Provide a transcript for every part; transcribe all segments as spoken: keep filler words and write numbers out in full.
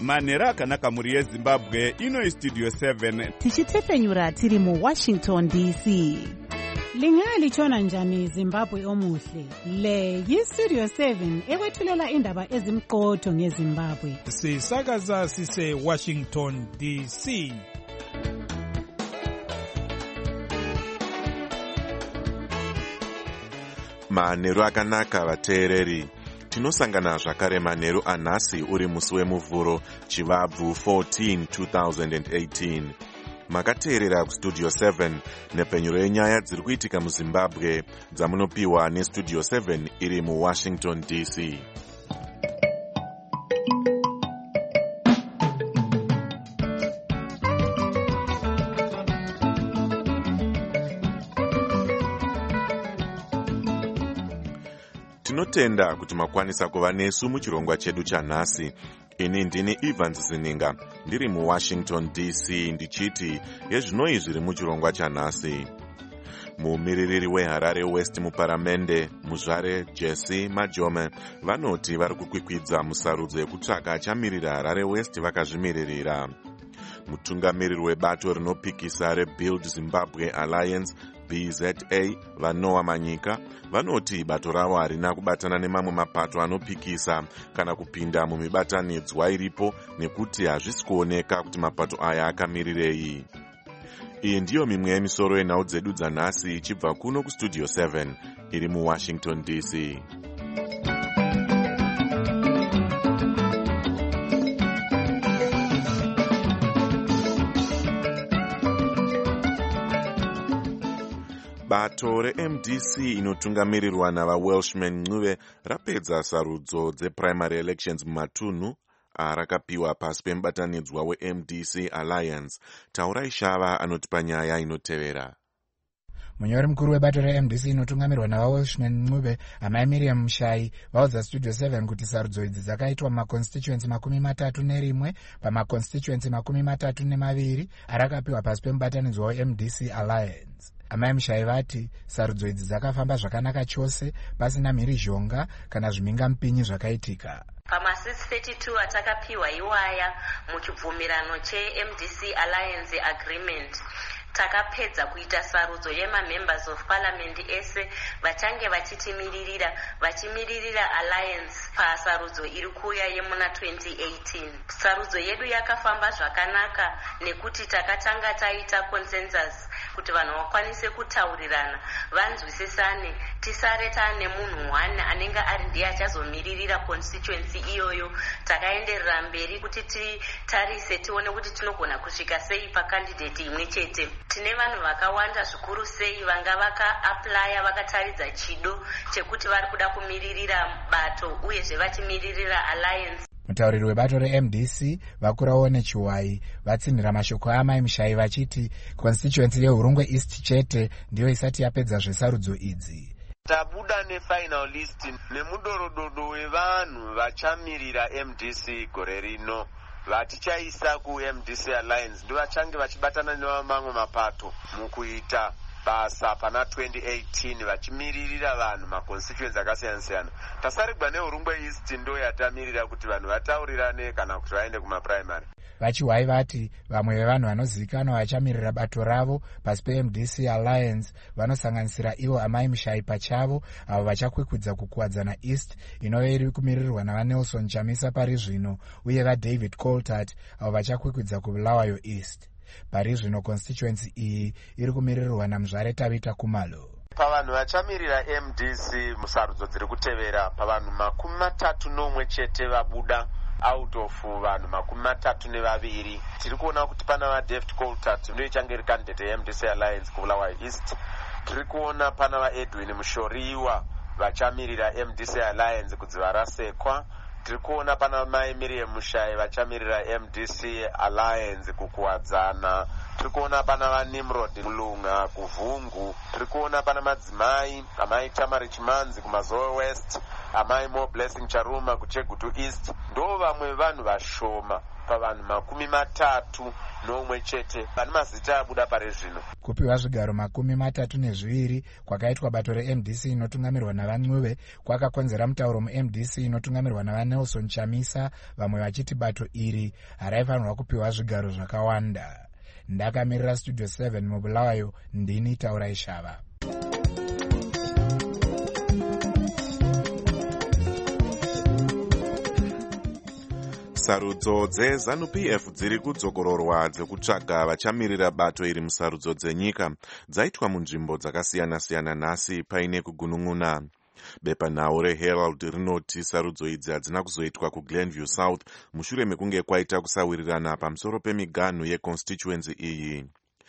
manheru akanaka mhuri yezimbabwe. Ino Studio seven tichitepfenyura tiri muwashington D C. Lingalitshona njani Zimbabwe omuhle? Le yiStudio seven ekwethulela indaba ezimqotho ngeZimbabwe. Sisakaza sise Washington D C. Manheru akanaka vateereri. Tinosangana zvakare manheru anhasi uri musi wemuvhuro Chivabvu fourteen two thousand eighteen. Makateerera kuStudio seven nepfenyuro yenyaya dziri kuitika muZimbabwe dzamunopiwa neStudio seven iri muWashington D C. Tinotenda kuti makwanisa kuva nesu muchirongwa chedu chanhasi. Ini ndini Evans Zininga, ndiri muWashington D C ndichiti yezvinoi zviri muchirongwa chanhasi. Mumiririri weHarare West muparamende, Muzvare Jesse Majome, vanoti vari kukwikwidza musarudzo yekutsvaka achamirira Harare West vakazvimiririra. Mutungamiriri webato rinopikisa reBuild Zimbabwe Alliance B Z A Vanoa Manyika vanoti bato ravo harina kubatana nemamwe mapato anopikisa kana kupinda mumibatanidzwa iripo nekuti hazvisi kuoneka kuti mapato aya akamirirei. Iyi ndiyo mimwe yemisoro yenhau dzedu dzanhasi ichibva kuno kuStudio seven iri muWashington D C. Bato reM D C inotungamirirwa navaWelshman Ncube rapedza sarudzo dzeprimary elections mumatunhu arakapiwa pasi pemubatanidzwa weM D C Alliance. Taurai Shava anotipa nyaya inotevera. Munyori mukuru webato reM D C inotungamirwa navaWelshman Ncube, amai Miriam Mushai, vaudza Studio seven kuti sarudzo idzi dzakaitwa mumaconstituency makumi matatu nerimwe pamaconstituency makumi matatu nemaviri arakapiwa pasi pemubatanidzwa weM D C Alliance. Amai Mushai vati sarudzo idzi dzakafamba zvakanaka chose pasina mhirizhonga kana zvimhingamupinyi zvakaitika. Pama six thirty-two atakapiwa iwaya muchibvumirano cheM D C Alliance Agreement, takapedza kuita sarudzo yema-members of parliament ese vachange vachitimiririra vachimiririra alliance pasarudzo iri kuuya yemuna twenty eighteen. Sarudzo yedu yakafamba zvakanaka nekuti takatanga taita consensus kuti vanhu vakwanise kutaurirana, vanzwisisane, tisare taane munhu one anenge ari ndiye achazomiririra constituency iyoyo. Takaenderera mberi kuti titarise tione kuti tinogona kusvika sei pacandidate imwe chete. Tine vanhu vakawanda zvikuru sei vanga vaka-aplya vakataridza chido chekuti vari kuda kumiririra bato uyezve vachimiririra alliance. Mutauriri webato reM D C Vakurawo Nechiwai vatsinhira mashoko aMai Mushai vachiti constituency yeHurungwe East chete ndiyo isati yapedza zvesarudzo idzi. Tabuda nefinal list nemudorododo wevanhu vachamirira M D C gore rino. Vatichaisa kuM D C Alliance ndivo vachange vachibatana nevamwe mapato mukuita basa pana twenty eighteen vachimiririra vanhu maconstituency akasiyana-siyana. Tasarigwa neHurungwe East ndo yatamirira kuti vanhu vataurirane kana kuti vaende kumaprimary. Vachiwai vati vamwe vevanhu vanozivikanwa vachamirira bato ravo pasi peM D C Alliance vanosanganisira ivo amai Mushai pachavo avo vachakwikwidza kukuwadzana East inove iri kumirirwa navaNelson Chamisa pari zvino uye vaDavid Coltart avo vachakwikwidza kuBulawayo East. Pari zvino constituency iyi iri kumirirwa naMuzvare Tabita Kumalo. Pavanhu vachamirira M D C musarudzo dziri kutevera, pavanhu makumi matatu nomwe chete vabuda out of vanhu makumi matatu nevaviri. Tiri kuona kuti pana vaDavid Coltart ndiye ichange iri candidate yeM D C Alliance kuBulawayo East. Tiri kuona pana vaEdwin Mushoriwa vachamirira M D C Alliance kudzi varasekwa. Tiri kuona pana mai Miriam Mushai vachamirira M D C Alliance kukuwadzana. Tiri kuona pana vaNimrod Mulunga kuVhungu. Tiri kuona pana madzimai amai Tamari Chimanzi kuMazowe West, amai Mo Blessing Charuma kuChegutu East. Ndo vamwe vanhu vashoma pavanhu makumi matatu nomwe chete vane mazita abuda pari zvino. Kupiwa zvigaro makumi matatu nezviviri kwakaitwa bato re-M D C inotungamirwa navaNcuve kwakakonzera mutauro mu-M D C inotungamirwa navaNelson Chamisa, vamwe vachiti bato iri haraifanirwa kupiwa zvigaro zvakawanda. Ndakamirira Studio seven mubulawayo, ndini Taurai Shava. Sarudzo dzeZANU P F dziri kudzokororwa dzekutsvaga vachamirira bato iri musarudzo dzenyika dzaitwa munzvimbo dzakasiyana-siyana nhasi paine kugunun'una. Bepanhau reHerald rinoti sarudzo idzi hadzina kuzoitwa kuGlenview South mushure mekunge kwaita kusawirirana pamusoro pemiganhu yeconstituency iyi.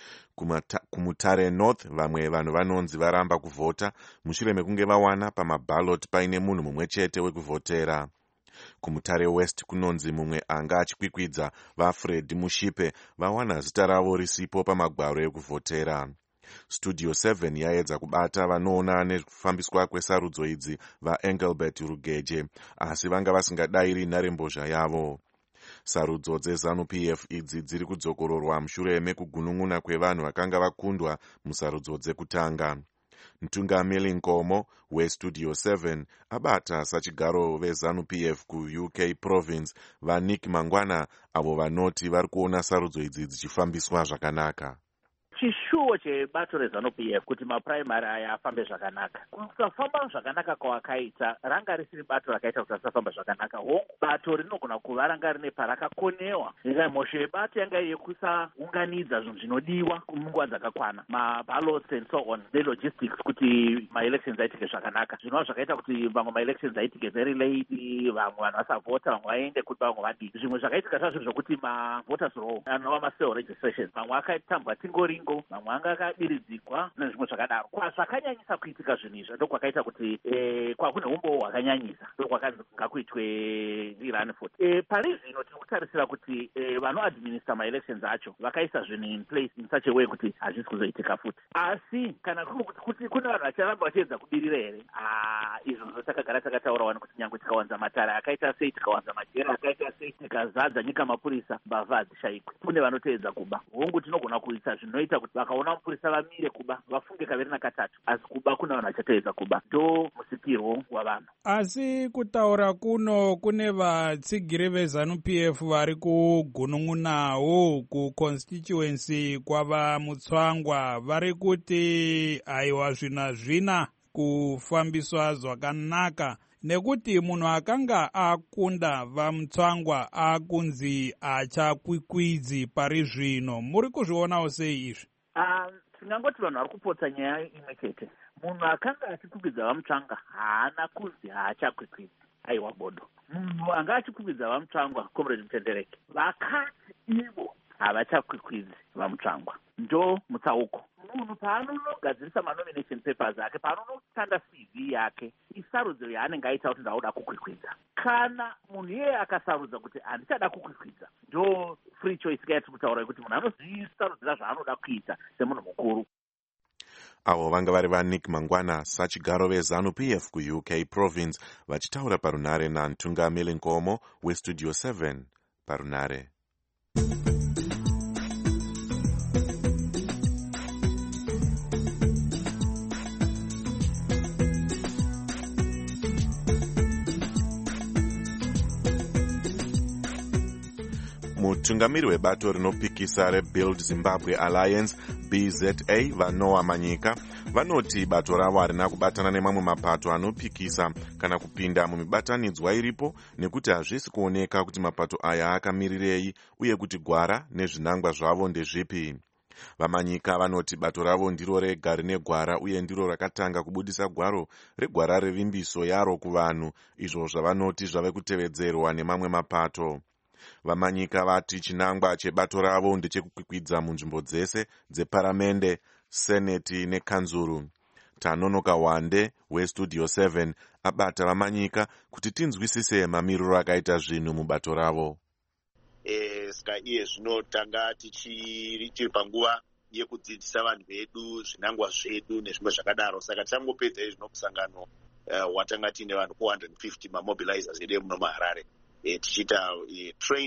Kumutare North vamwe vanhu vanonzi varamba kuvhota mushure mekunge vawana pamaballot paine munhu mumwe chete wekuvhotera. Kumutare West kunonzi mumwe anga achikwikwidza vaFred Mushipe vawana zita ravo risipo pamagwaro ekuvhotera. Studio seven yaedza kubata vanoona nekufambiswa kwesarudzo idzi vaEngelbert Rugeje, asi vanga vasingadayiri nharembozha yavo. Sarudzo dzeZANU P F idzi dziri kudzokororwa mushure mekugunun'una kwevanhu vakanga vakundwa musarudzo dzekutanga. Mtungamiri Nkomo weStudio seven abata sachigaro veZANU P F kuU K Province vaNick Mangwana, avo vanoti vari kuona sarudzo idzi dzichifambiswa zvakanaka. Chishuwo chebato reZANU P F kuti mapuraimari aya afambe zvakanaka. Kusafamba zvakanaka kwawakaita ranga risiri bato rakaita kuti asafamba zvakanaka. Hongu bato rinogona kuva ranga rine parakakonewa. Mhosho yebato yanga yekusaunganidza zvinhu zvinodiwa munguva dzakakwana, maballots and so on, nelogistics kuti maelections aitike zvakanaka. Zvinova zvakaita kuti vamwe maelections aitike very late, vamwe vanhu vasavhota, vamwe vaende kuti vamwe vadii. Zvimwe zvakaitika zvazvo zvokuti mavoters roll anova macell registration, vamwe akatambwa tingori mamwe anga akadiridzikwa nezvimwe zvakadaro. Kwazvakanyanyisa kuitika zvinhu izvi ndokwakaita kuti eh, kwakune umbowo hwakanyanyisa ndokwakanzi ngakuitwe rirani futi. Eh, pari zvino tiri kutarisira kuti eh, vanoadminister maelections acho vakaisa zvinhu in place in such a way kuti hazvisi kuzoitika futi. Asi kana kuti kune vanhu vacharamba vachiedza kubirira here, ah, izvo zvotakagara takataura wani kuti nyange tikawanza matare akaita sei, tikawanza majera akaita sei, tikazadza nyika mapurisa, mbavha hadzishayikwi. Kune vanoteedza kuba. Hongu tinogona kuisa zvinoita kuti vakaona mapurisa vamire kuba vafunge kaviri nakatatu, asi kuba kuna vanhu vachateedza kuba. Ndo musipirwo wavanhu. Asi kutaura kuno kune vatsigiri veZANU P F vari kugunun'unawo kuconstituency kwava Mutsvangwa, vari kuti aiwa zvina zvina kufambiswa zvakanaka, nekuti munhu akanga akunda vaMutsvangwa akunzi achakwikwidzi pari zvino. Muri kuzvionawo sei izvi? Tingangoti vanhu vari kupotsa nyaya imwe chete. Munhu akanga achikwikwidza vaMutsvangwa haana kunzi haachakwikvidzi. Aiwa bodo. Munhu anga achikwikwidza vaMutsvangwa, Comrade Mtendereke, vakati ivo havachakwikwidzi vaMutsvangwa. Ndo mutsauko. Munhu paanonogadzirisa manomination papers ake, paanonotanda C V yake, isarudzo yaanenge aita kuti ndauda kukwikwidza. Kana munhu iyeye akasarudza kuti handichada kukwikwidza, ndo free choice yati kutaura kuti munhu anozvisarudzira zvaanoda kuita semunhu mukuru. Avo vanga vari vaNick Mangwana, sachigaro veZANU P F kuU K Province, vachitaura parunare naMtungamiri Nkomo weStudio seven parunare. Mutungamiri webato rinopikisa reBuild Zimbabwe Alliance B Z A vaNoah Manyika vanoti bato ravo harina kubatana nemamwe mapato anopikisa kana kupinda mumibatanidzwa iripo, nekuti hazvisi kuoneka kuti mapato aya akamirirei uye kuti gwara nezvinangwa zvavo ndezvipi. VaManyika vanoti bato ravo ndiro rega rine gwara uye ndiro rakatanga kubudisa gwaro regwara revimbiso yaro kuvanhu, izvo zvavanoti zvave kutevedzerwa nemamwe mapato. VaManyika vati chinangwa chebato ravo ndechekukwikwidza munzvimbo dzese dzeparamende, seneti nekanzuru. Tanonoka Wande weStudio seven abata VaManyika kuti tinzwisise mamiriro akaita zvinhu mubato ravo. Eh, ska iye zvinotanga tichiri tiri panguva yekudzidzisa vanhu vedu zvinangwa zvedu nezvimwe zvakadaro, saka tichangopedza izvi nokusangano uh, watanga tiine vanhu four hundred fifty mamobilizers edu muno muHarare. E, tichiita e, training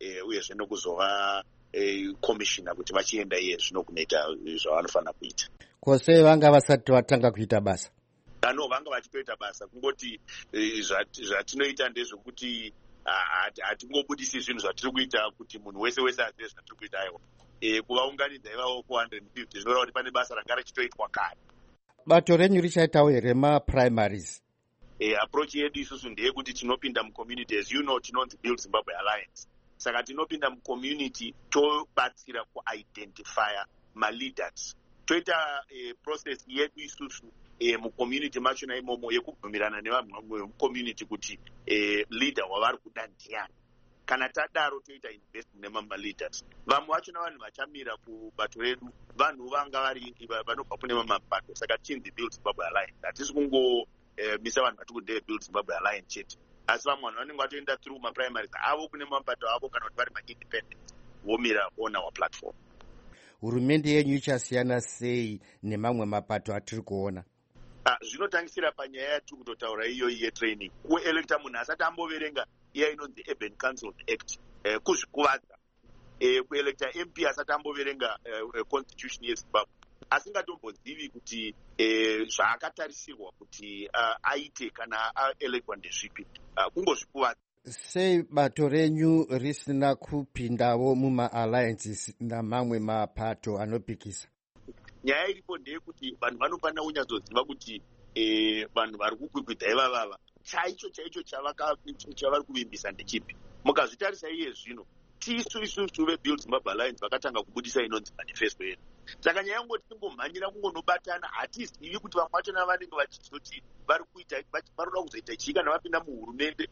uyezve nokuzova komishina kuti vachienda iye zvino kunoita zvavanofanira kuita. Kwose vanga vasati vatanga kuita basa? No, vanga vachitoita basa, kungoti zvatinoita ndezvekuti hatingobudisi zvinhu zvatiri kuita kuti munhu wese wese azive zvatiri kuita. Aiwa, kuvaunganidza ivavo four hundred fifty zvinoreva kuti pane basa ranga richitoitwa kare. Bato renyu richaitawo here maprimaries? Approach yedu isusu ndeyekuti tinopinda mucommunity, as you know, tinonzi Build Zimbabwe Alliance. Saka tinopinda mucommunity tobatsira kuidentifya maleaders. Toita process yedu isusu mucommunity machona imomo yekubvumirana nevanhu vemucommunity kuti leader wavari kuda ndiani. Kana tadaro toita invest nemamaleaders. Vamwe vachona vanhu vachamira kubato redu vanhu vanga vari vanobva kune mamapato. Saka tinzi Build Zimbabwe Alliance. Hatisi kungo misa vanhu vati kudeye Build Zimbabwe Alliance chete, asi vamwe vanhu vanenge vatoenda through maprimaries avo kune mapato avo kana kuti vari maindependent vomira on our platform. Hurumende yenyu ichasiyana sei nemamwe mapato atiri kuona? Zvinotangisira panyaya yatiri kutotaura iyoyi yetraining. Kuelecta munhu asati amboverenga iya inonzi Urban Council Act kuzvikuvadza. Kuelecta M P asati amboverenga constitution yeZimbabwe, asingatombozivi kuti zvaakatarisirwa kuti aite kana aelectwa ndezvipi, kungozvikuvadza. Sei bato renyu risina kupindawo muma-alliances namamwe mapato anopikisa? Nyaya iripo ndeyekuti vanhu vanofanira kunyatsoziva kuti vanhu vari kukwikwidza ivavava chaicho chaicho chavari kuvimbisa ndechipi. Mukazvitarisa iye zvino tisu isusu veBuild Zimbabwe Alliance vakatanga kubudisa inonzi manifesto yedu. Saka nyaya yangoti tingomhanyira kungonobatana, hatizivi kuti vamwe vachona vanenge vachizoti vari kuita varoda kuzoita chii kana vapinda muhurumende.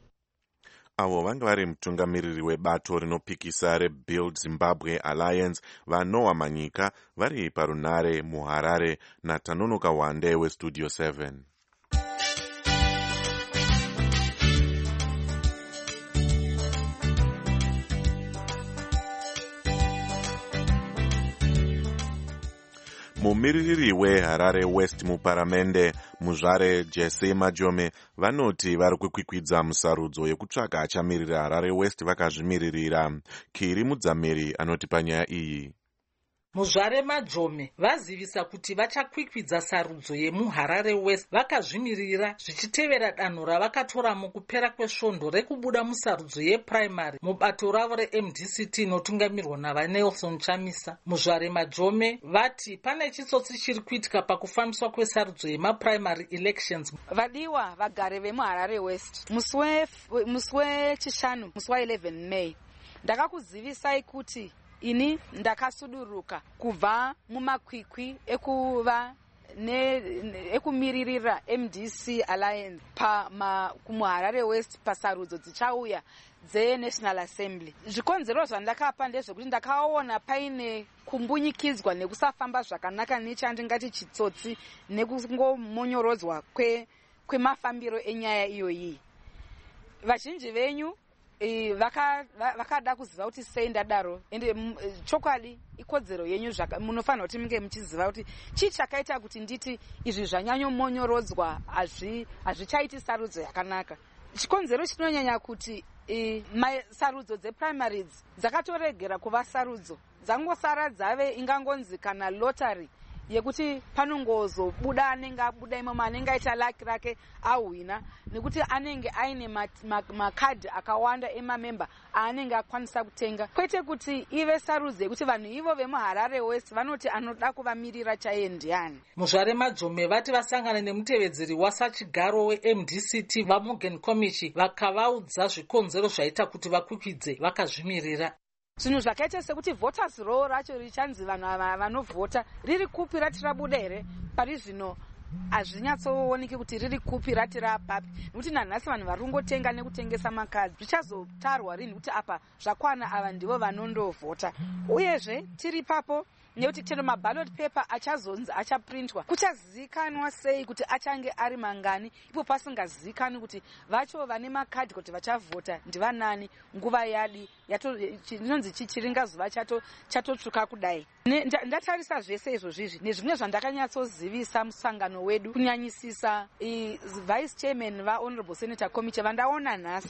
Avo vanga vari mutungamiriri webato rinopikisa reBuild Zimbabwe Alliance vaNoah Manyika vari parunare muHarare naTanonoka Wande weStudio seven. Mumiririri weHarare West muparamende muzvare Jesse Majome vanoti vari kukwikwidza musarudzo yekutsvaga achamirira Harare West vakazvimiririra. Kiri Mudzamiri anoti panyaya iyi. Muzvare Majome vazivisa kuti vachakwikwidza sarudzo yemuHarare West vakazvimirira zvichitevera danho ravakatora mukupera kwesvondo rekubuda musarudzo yeprimary mubato ravo reM D C T inotungamirwa navaNelson Chamisa. Muzvare Majome vati pane chitsotsi chiri kuitika pakufambiswa kwesarudzo yemaprimary elections. Vadiwa vagare vemuHarare West, musi wechishanu, musi wa11 May, ndakakuzivisai kuti ini ndakasuduruka kubva mumakwikwi ekuva ekumiririra M D C Alliance pa kumuHarare West pasarudzo dzichauya dzeNational Assembly. Zvikonzero zvandakapa ndezvekuti ndakaona paine kumbunyikidzwa nekusafamba zvakanaka nechandingati chitsotsi nekungomonyorodzwa kwemafambiro enyaya iyoyi. Vazhinji venyu vakada kuziva kuti sei ndadaro, ende chokwadi ikodzero yenyu munofanira kuti munge muchiziva kuti chii chakaita kuti nditi izvi zvanyanyomonyorodzwa hazvichaiti sarudzo yakanaka. Chikonzero chinonyanya kuti sarudzo dzeprimaries dzakatoregera kuva sarudzo, dzangosara dzave ingangonzi kana lottery yekuti panongozobuda anenge abuda imomo anenge aita laki rake ahwina, nekuti anenge aine makadhi akawanda emamemba aanenge akwanisa kutenga, kwete kuti ive sarudzo yekuti vanhu ivo vemuHarare West vanoti anoda kuvamirira chaiye ndiani. Muzvare Majome vati vasangana nemutevedzeri wasachigaro weM D C T vaMorgan Komichi vakavaudza zvikonzero zvaita kuti vakwikwidze vakazvimirira. Zvinhu zvakaita sekuti voters roll racho richanzi vanhu vanovhota riri kupi rati rabuda here, pari zvino hazvinyatsooneki kuti riri kupi rati rapapi, nekuti nanhasi vanhu vari kungotenga nekutengesa makadhi. Zvichazotarwa rini kuti apa zvakwana ava ndivo vanondovhota. Uyezve tiri papo nekuti chero maballot paper achazonzi achaprintwa, kuchazivikanwa sei kuti achange ari mangani, ipo pasingazivikanwi kuti vacho vane makadhi kuti vachavhota ndivanani, nguva yadi inonzi chichiringazuva chatotsvuka kudai. Ndatarisa zvese izvozvizvi nezvimwe zvandakanyatsozivisa musangano wedu, kunyanyisisa vice chairman vahonorable senator Komichi vandaona nhasi.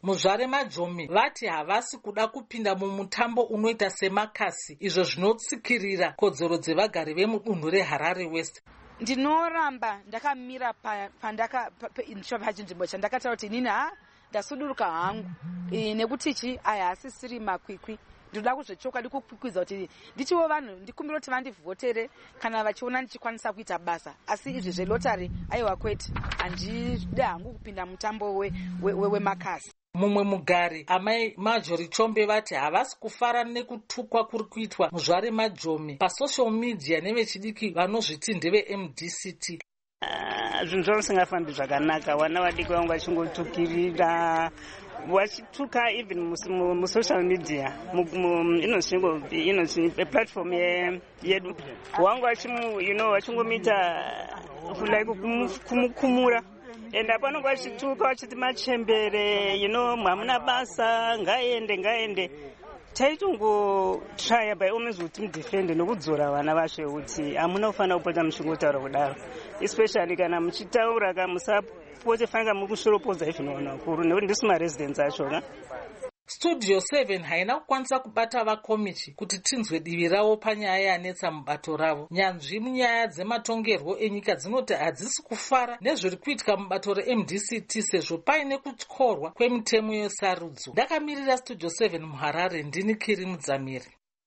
muzvare majomi vati havasi kuda kupinda mumutambo unoita semakasi, izvo zvinotsikirira kodzero dzevagari vemudunhu reHarare West. Ndinoramba ndakamira pandaka pachinzvimbo chandakataura kuti inini ha ndasuduruka hangu nekuti chi aya asisiri makwikwi. Ndoda kuzvechokwadi kukwikwiza kuti ndichiwo vanhu ndikumbira kuti vandivhotere kana vachiona ndichikwanisa kuita basa, asi izvi zvelotari aiwa kwete, handida hangu kupinda mutambo wemakasi. Mumwe mugari amai Marjorie Chombe vati havasi kufara nekutukwa kuri kuitwa muzvare majomi pasocial media nevechidiki vanozviti ndeve M D C T. Zvinhu zvisingafambi zvakanaka, vana vadiki vangu vachingotukirira wachituka even musocial media inozvingo platform yedu wangu wachimu you know wachingomita like kumukumura and apanongo wachituka wachiti machembere you know hamuna basa ngaende ngaende. Taitongotrya by all means kuti mudefende nokudzora vana vashe kuti hamuna kufanira kupota muchingotaura kudaro, especially kana muchitaura ka musapote fanga mukushoropodza izvinoona kuru nekuti ndisi maresidents acho ka. Studio seven haina kukwanisa kubata vakomichi kuti tinzwe divi ravo panyaya yanetsa mubato ravo. Nyanzvi munyaya dzematongerwo enyika dzinoti hadzisi kufara nezviri kuitika mubato reM D C T sezvo paine kutyorwa kwemitemo yesarudzo. Ndakamirira Studio seven muHarare, ndini Kiri Mudzamiri.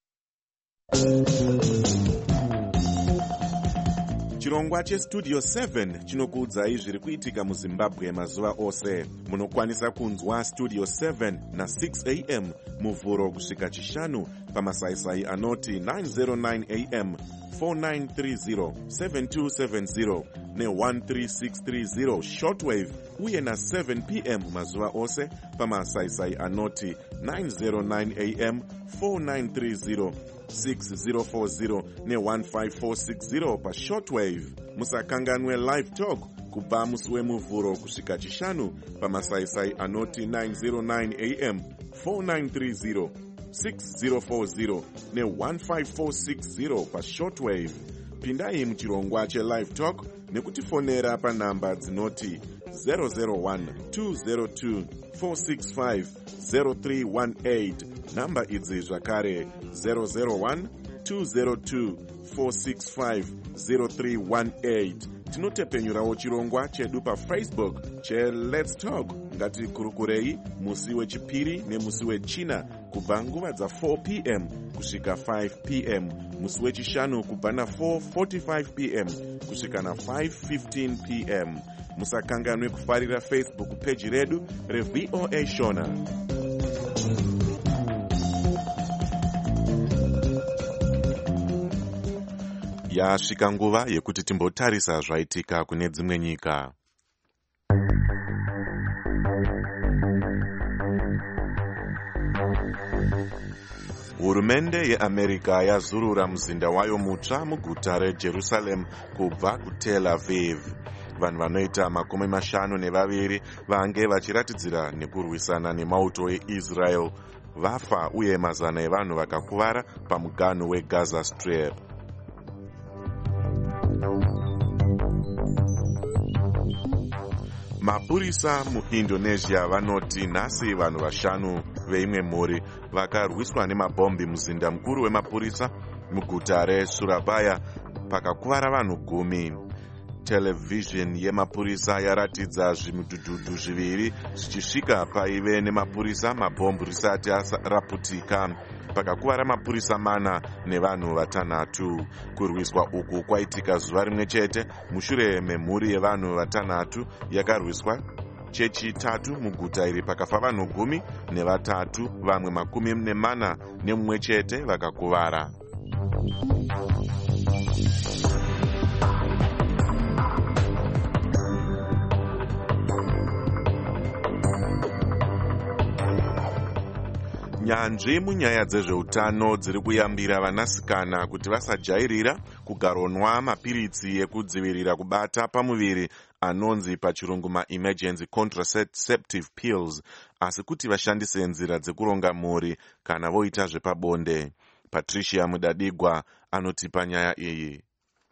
Chirongwa cheStudio seven chinokuudzai zviri kuitika muZimbabwe mazuva ose. Munokwanisa kunzwa Studio seven na six a m muvhuro kusvika chishanu pamasaisai anoti nine oh nine a m, four nine three zero, seven two seven zero ne one three six three zero shortwave uye na seven p m mazuva ose pamasaisai anoti nine oh nine a m, four nine three zero, six zero four zero ne one five four six zero pa shortwave. Musakanganwe live talk kubva musi wemuvhuro kusvika chishanu pamasaisai anoti nine oh nine a m, four nine three zero, six zero four zero ne one five four six zero pa shortwave. Pindai muchirongwa chelive talk nekutifonera panhamba dzinoti zero zero one two zero two four six five zero three one eight. Namba idzi zvakare zero zero one two zero two four six five zero three one eight. Tinotepenyurawo chirongwa chedu paFacebook che Let's Talk. Ngatikurukurei musi wechipiri nemusi wechina kubva nguva dza four p m kusvika five p m, musi wechishanu kubva na four forty-five p m kusvika na five fifteen p m. Musakanganwe kufarira Facebook page redu reV O A Shona. Yasvika nguva yekuti timbotarisa zvaitika kune dzimwe nyika. Hurumende yeAmerica yazurura muzinda wayo mutsva muguta reJerusalem kubva kuTel Aviv. Vanhu vanoita makumi mashanu nevaviri vange vachiratidzira nekurwisana nemauto eIsrael vafa uye mazana evanhu vakakuvara pamuganhu weGaza Strip. Mapurisa muIndonesia vanoti nhasi vanhu vashanu veimwe mhuri vakarwiswa nemabhombi muzinda mukuru wemapurisa muguta reSurabaya pakakuvara vanhu gumi. Television yemapurisa yaratidza zvimudhudhudhu zviviri zvichisvika paive nemapurisa mabhombi risati raputika. Pakakuvara mapurisa mana nevanhu vatanhatu. Kurwiswa uku kwaitika zuva rimwe chete mushure memhuri yevanhu vatanhatu yakarwiswa chechitatu muguta iri pakafa vanhu gumi nevatatu, vamwe makumi nemana nemumwe chete vakakuvara. Nyanzvi munyaya dzezveutano dziri kuyambira vanasikana kuti vasajairira kugaronwa mapiritsi ekudzivirira kubata pamuviri anonzi pachirungu ma-emergency contraceptive pills, asi kuti vashandise nzira dzekuronga mhuri kana voita zvepabonde. Patricia Mudadigwa anotipa nyaya iyi.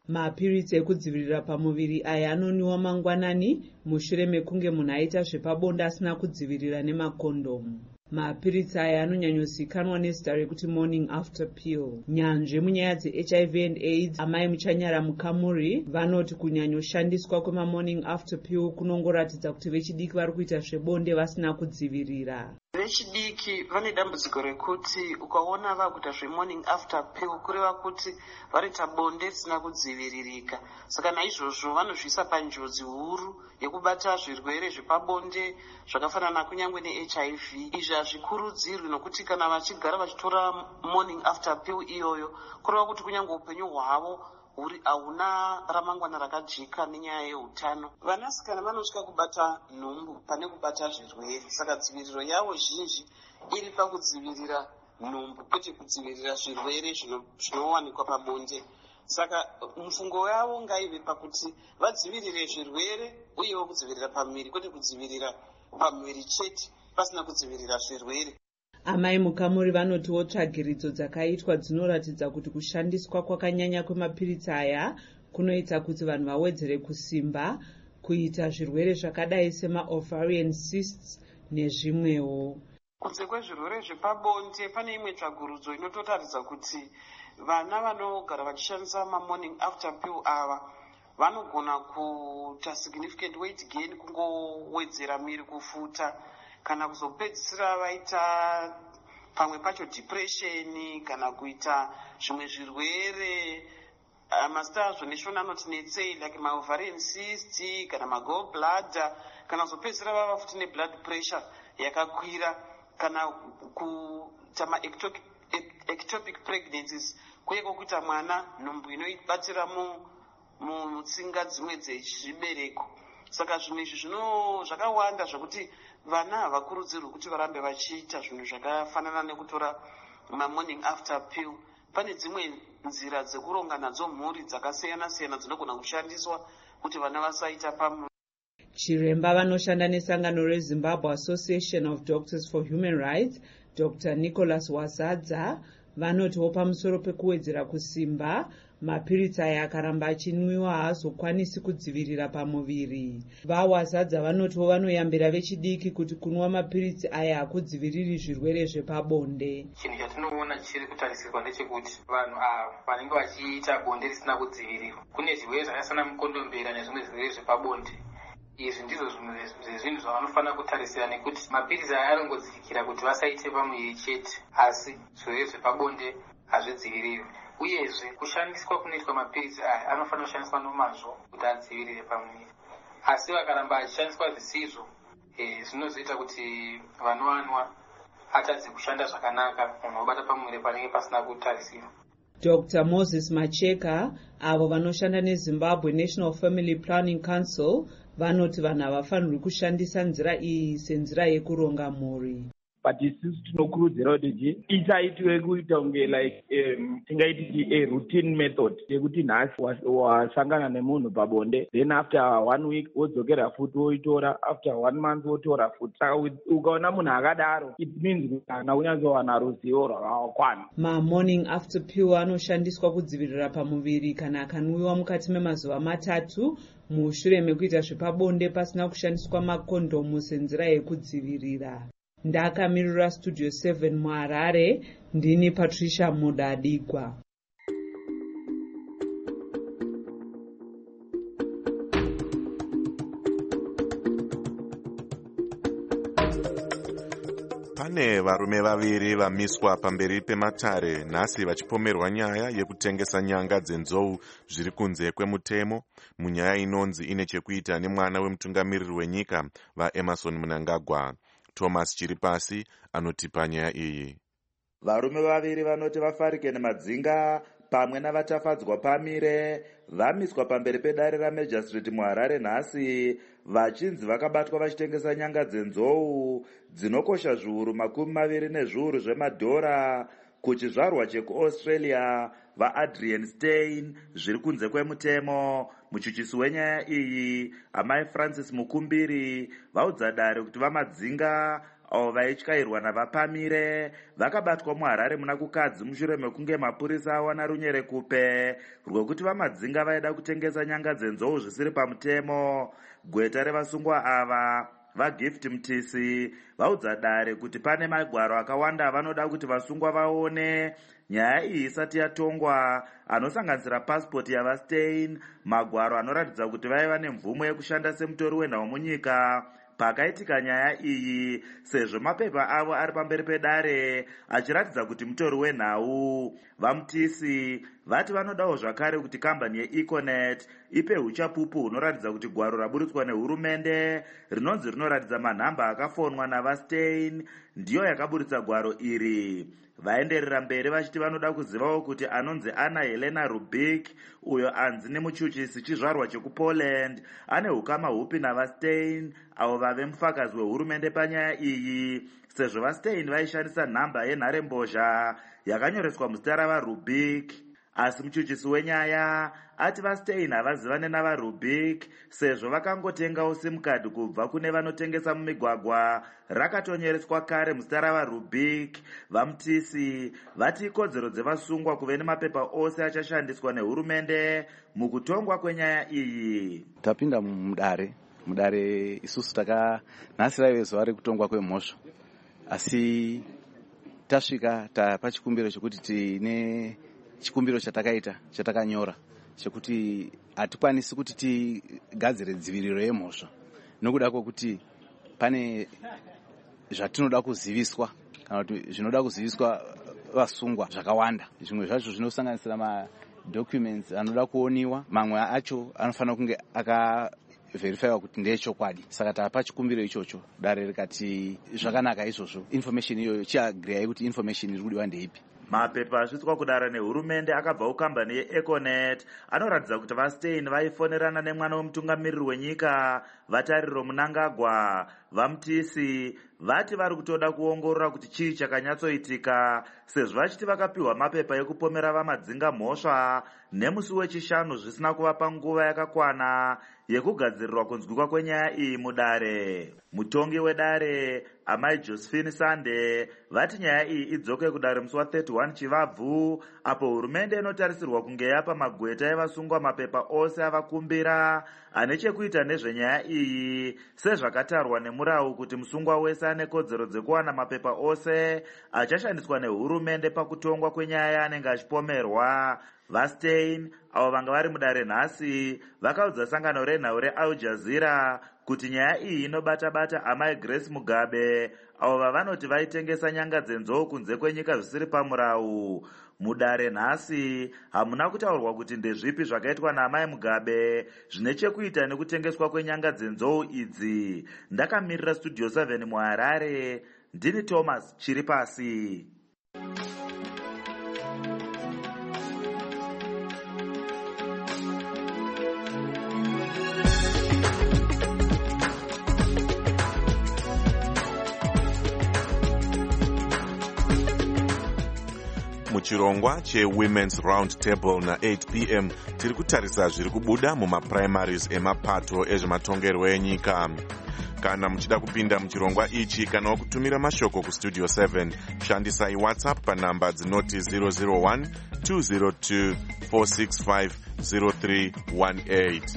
Mapiritsi ekudzivirira pamuviri aya anoniwa mangwanani mushure mekunge munhu aita zvepabonde asina kudzivirira nemakondomu. Mapiritsi aya anonyanyozikanwa nezita rekuti morning after pill. Nyanzvi munyaya dze-H I V and AIDS Amai Muchanyara Mukamuri vanoti kunyanyoshandiswa kwema-morning after pill kunongoratidza kuti vechidiki vari kuita zvebonde vasina kudzivirira. Vechidiki vane dambudziko rekuti ukaona vakuita zve-morning after pill kureva kuti varita bonde risina kudziviririka. Saka naizvozvo vanozviisa panjodzi huru yekubata zvirwere zvepabonde zvakafanana kunyange ne-H I V. Izvi hazvikurudzirwi nokuti kana vachigara vachitora morning after pill iyoyo kureva kuti kunyange upenyu hwavo huri hauna ramangwana rakajeka nenyaya yeutano. Vanasikana vanotya kubata nhumbu pane kubata zvirwere, saka dziviriro yavo zhinji iri pakudzivirira nhumbu kwete kudzivirira zvirwere zvinowanikwa pabonde. Saka mufungo yavo ngaive pakuti vadzivirire zvirwere uyewo kudzivirira pamuviri kwete kudzivirira pamuviri chete pasina kudzivirira zvirwere. Amai Mukamuri vanotiwo tsvagiridzo dzakaitwa dzinoratidza kuti kushandiswa kwakanyanya kwemapiritsi aya kunoita kuti vanhu vawedzere kusimba, kuita zvirwere zvakadai sema-ovarian cysts nezvimwewo. Kunze kwezvirwere zvepabonde pane imwe tsvagurudzo inototaridza kuti vana vanogara vachishandisa ma-morning after pill ava vanogona kuita significant weight gain, kungowedzera miri kufuta, kana kuzopedzisira vaita pamwe pacho depression, kana kuita zvimwe zvirwere mazita azvo neshona anoti netsei like ma-ovarian cyst kana ma-gall bladder, kana kuzopedzisira vava futi ne-blood pressure yakakwira, kana kuita ma-ectopic pregnancies, kuye kokuita mwana nhumbu inobatira mutsinga dzimwe dzezvibereko. Saka zvinhu izvi zvino zvakawanda zvokuti vana havakurudzirwi kuti varambe vachiita zvinhu zvakafanana nekutora ma-morning after pill. Pane dzimwe nzira dzekuronga nadzo mhuri dzakasiyana siyana dzinogona kushandiswa kuti vana vasaita pamwe. Chiremba vanoshanda nesangano reZimbabwe Association of Doctors for Human Rights, Doctor Nicholas Wazadza, vanotiwo pamusoro pekuwedzera kusimba, mapiritsi aya akaramba achinwiwa haazokwanisi kudzivirira pamuviri. VaWazadza vanotiwo vanoyambira vechidiki kuti kunwa mapiritsi aya hakudziviriri zvirwere zvepabonde. Chinhu chatinoona chiri kutarisirwa ndechekuti vanhu ava vanenge vachiita bonde risina kudzivirirwa, kune zvirwere zvakasiyana mukondombera nezvimwe zvirwere zvepabonde. Izvi ndizvo zvimwe zvezvinhu zvavanofanira kutarisira, nekuti mapiritsi aya anongodzikira kuti vasaite pamuviri chete, asi zvirwere zvepabonde hazvidzivirirwi. Uyezve kushandiswa kunoitwa mapiritsi aya anofanira kushandiswa nomazvo kuti adzivirire pamuviri, asi vakaramba achishandiswa zvisizvo zvinozoita kuti vanovanwa atadze kushanda zvakanaka, munhu wabata pamuviri panenge pasina kutarisirwa. Doctor Moses Macheka, avo vanoshanda neZimbabwe National Family Planning Council, vanoti vanhu havafanirwi kushandisa nzira iyi senzira yekuronga mhuri. But isisi tinokurudzira kuti isaitwe kuita unge like um, tingaiti a routine method yekuti nhasi wasangana nemunhu pabonde, then after one week wodzokera futi woitora, after one month wotora futi. Saka ukaona munhu akadaro, it means kuti haana kunyatsowana ruzivo rwakakwana. Ma-morning after pill anoshandiswa kudzivirira pamuviri kana akanwiwa mukati memazuva matatu mushure mekuita zvepabonde pasina kushandiswa makondomu senzira yekudzivirira. Ndakamirira Studio seven muHarare, ndini Patricia Mudadigwa. Pane varume vaviri vamiswa pamberi pematare nhasi vachipomerwa nyaya yekutengesa nyanga dzenzou zviri kunze kwemutemo, munyaya inonzi ine chekuita nemwana wemutungamiriri wenyika vaEmmerson Mnangagwa. Thomas Chiripasi anotipa nyaya iyi. Varume vaviri vanoti vafarike nemadzinga pamwe navatafadzwa pamire vamiswa pamberi pedare raMagistrate muHarare nhasi vachinzi vakabatwa vachitengesa nyanga dzenzou dzinokosha zviuru makumi maviri nezviuru zvemadhora kuchizvarwa chekuAustralia vaAdrian Stein zviri kunze kwemutemo. Muchuchisi wenyaya iyi amai Francis Mukumbiri vaudza dare kuti vamadzinga avo vaityairwa navapamire vakabatwa muharare muna kukadzi mushure mekunge mapurisa awana runyerekupe rwekuti vamadzinga vaida kutengesa nyanga dzenzou zvisiri pamutemo. Gweta revasungwa ava vagift mtisi vaudza dare kuti pane magwaro akawanda vanoda kuti vasungwa vaone. Nyaya iyi isati yatongwa, anosanganisira pasipoti yavastein, magwaro anoratidza kuti vaiva nemvumo yekushanda semutori wenhau munyika pakaitika nyaya iyi, sezvo mapepa avo ari pamberi pedare achiratidza kuti mutori wenhau. Vamutisi vati vanodawo zvakare kuti kambani yeEconet ipe uchapupu hunoratidza kuti gwaro raburitswa nehurumende rinonzi rinoratidza manhamba akafonwa navastein ndiyo yakaburitsa gwaro iri. Vaenderera mberi vachiti vanoda kuzivawo kuti anonzi Anna Helena Rubik, uyo anzi nemuchuchisi chizvarwa chekuPoland, ane hukama hupi navastein avo vave mufakazi wehurumende panyaya iyi, sezvo vastein vaishandisa nhamba yenharembozha yakanyoreswa muzita ravaRubik. Asi muchuchisi wenyaya ati vastein havazivane navaRubik sezvo vakangotengawo simukadhi kubva kune vanotengesa mumigwagwa rakatonyoreswa kare muzita ravaRubik. Vamutisi vati ikodzero dzevasungwa kuve nemapepa ose achashandiswa nehurumende mukutongwa kwenyaya iyi. Tapinda mudare mudare isusu takanhasira zuva rekutongwa kwemhosva, asi tasvika pachikumbiro chekuti tine chikumbiro chatakaita chatakanyora chekuti hatikwanisi kuti tigadzire dziviriro yemhosva nokuda kwokuti pane zvatinoda kuziviswa kana kuti zvinoda kuziviswa vasungwa zvakawanda. Zvimwe zvacho zvinosanganisira madocuments anoda kuoniwa, mamwe acho anofanira kunge akavherifaiwa kuti ndechokwadi. Saka tapa chikumbiro ichocho, dare rikati zvakanaka izvozvo, information iyoyo chiagreai kuti information iri kudiwa ndeipi. Mapepa asvitswa kudara nehurumende akabva kukambani yeEconet anoratidza kuti vastein vaifonerana nemwana wemutungamiriri wenyika Vatariro Mnangagwa. Vamutisi vati vari kutoda kuongorora kuti chii chakanyatsoitika, sezvo vachiti vakapiwa mapepa ekupomera vamadzinga mhosva nemusi wechishanu zvisina kuvapa nguva yakakwana yekugadzirirwa kunzwikwa kwenyaya iyi mudare. Mutongi wedare Amai Josephine Sande vati nyaya iyi idzoke kudare musi wa31 Chivabvu, apo hurumende inotarisirwa kunge yapa magweta evasungwa mapepa ose avakumbira ane chekuita nezvenyaya iyi, sezvakatarwa nemurau kuti musungwa wese ane kodzero dzekuwana mapepa ose achashandiswa nehurumende pakutongwa kwenyaya yaanenge achipomerwa. Vastein avo vanga vari mudare nhasi vakaudza sangano renhau reAl Jazeera kuti nyaya iyi inobata-bata amai Grace Mugabe avo vavanoti vaitengesa nyanga dzenzou kunze kwenyika zvisiri pamurau. Mudare nhasi hamuna kutaurwa kuti ndezvipi zvakaitwa naamai Mugabe zvine chekuita nekutengeswa kwenyanga dzenzou idzi. Ndakamirira Studio seven muHarare, ndini Thomas Chiripasi. Muchirongwa cheWomen's Round Table na eight p m tiri kutarisa zviri kubuda mumaprimaries emapato ezvematongerwo enyika. Kana muchida kupinda muchirongwa ichi kana wakutumira mashoko kustudio seven, shandisai WhatsApp panhamba dzinoti zero zero one two zero two four six five zero three one eight.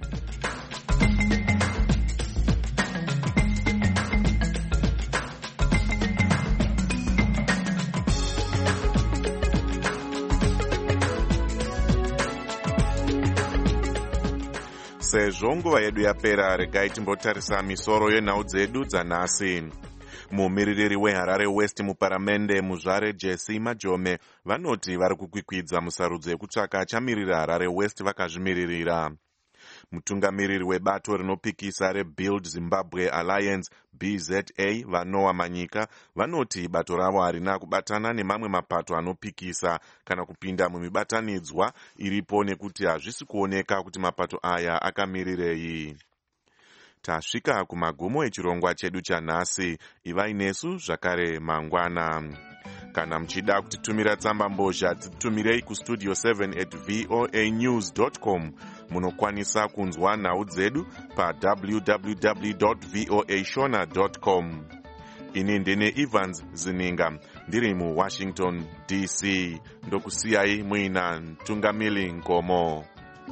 Sezvo nguva yedu yapera, regai timbotarisa misoro yenhau dzedu dzanhasi. Mumiririri weHarare West muparamende muzvare Jesse Majome vanoti vari kukwikwidza musarudzo yekutsvaka achamirira Harare West vakazvimiririra. Mutungamiriri webato rinopikisa reBuild Zimbabwe Alliance B Z A Vanoa Manyika vanoti bato ravo harina kubatana nemamwe mapato anopikisa kana kupinda mumibatanidzwa iripo nekuti hazvisi kuoneka kuti mapato aya akamirirei. Tasvika kumagumo echirongwa chedu chanhasi, ivai nesu zvakare mangwana. Kana muchida kutitumira tsamba mbozha, titumirei kustudio seven at voa news dot com. Munokwanisa kunzwa nhau dzedu pa w w w dot voa shona dot com. ini ndine Evans Zininga ndiri muWashington D C ndokusiyai muina Mtungamili Nkomo.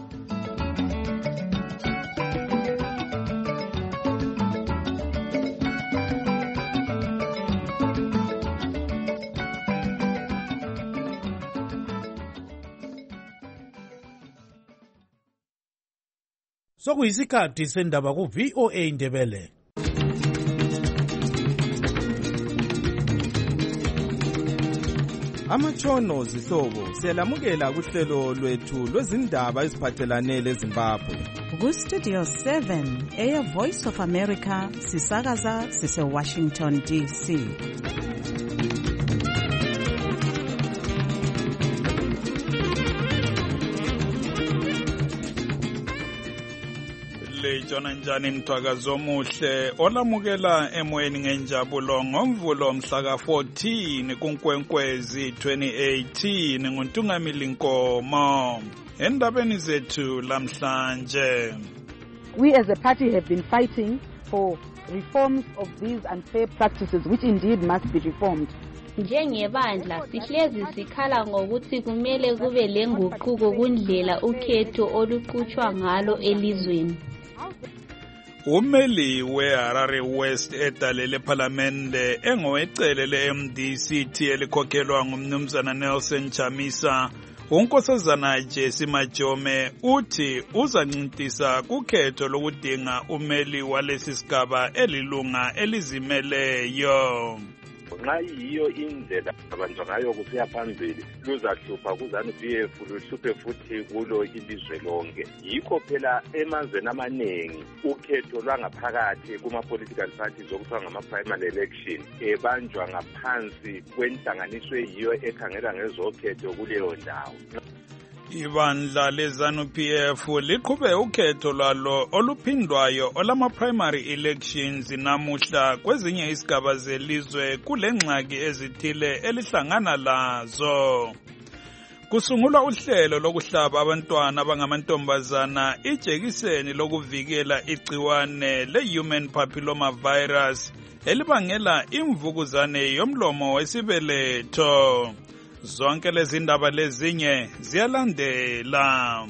Sokuyisikhathi sendaba ku V O A Ndebele. Amatshono zihlobo siyalamukela kuhlelo lwethu lwezindaba eziphathelane leZimbabwe. Ku Studio seven eya Voice of America sisakaza sise Washington D C. Lejona njani mthwakazo omuhle olamukela emoyeni ngenjabulo ngomvulo mhla ka fourteen kuNkwenkwezi twenty eighteen nguNtungamili Nkomo. Endabeni zethu lamhlanje, we as a party have been fighting for reforms of these unfair practices which indeed must be reformed. Njengebandla sihlezi sikhala ngokuthi kumele kube lenguquko kundlela ukhetho oluqhutshwa ngalo elizweni. Umeli weHarare West edalele parliamente engowecele le-M D C T elikhokhelwa ngumnumzana Nelson Chamisa, unkosazana Jessie Majome uthi uzancintisa kukhetho lokudinga umeli walesi sigaba elilunga elizimeleyo. Nxa yiyo indlela abantu ngayo kusiya phambili luzahlupha kuzani P F luhluphe futhi kulo ilizwe lonke. Yikho phela emazweni amaningi ukhetho lwangaphakathi kuma political parties okuthiwa ngama primary election ebanjwa ngaphansi kwenhlanganiso yiyo ekhangela ngezokhetho kuleyo ndawo. Ibandla lezanu P F liqhube ukhetho lwalo oluphindwayo olama primary elections namuhla kwezinye isigaba zelizwe kulengxaki ezithile elihlangana lazo. Kusungulwa uhlelo lokuhlaba abantwana abangamantombazana ijekiseni lokuvikela igciwane le-human papilloma virus elibangela imvukuzane yomlomo wesibeletho. Zonke lezi ndaba lezinye ziyalandela.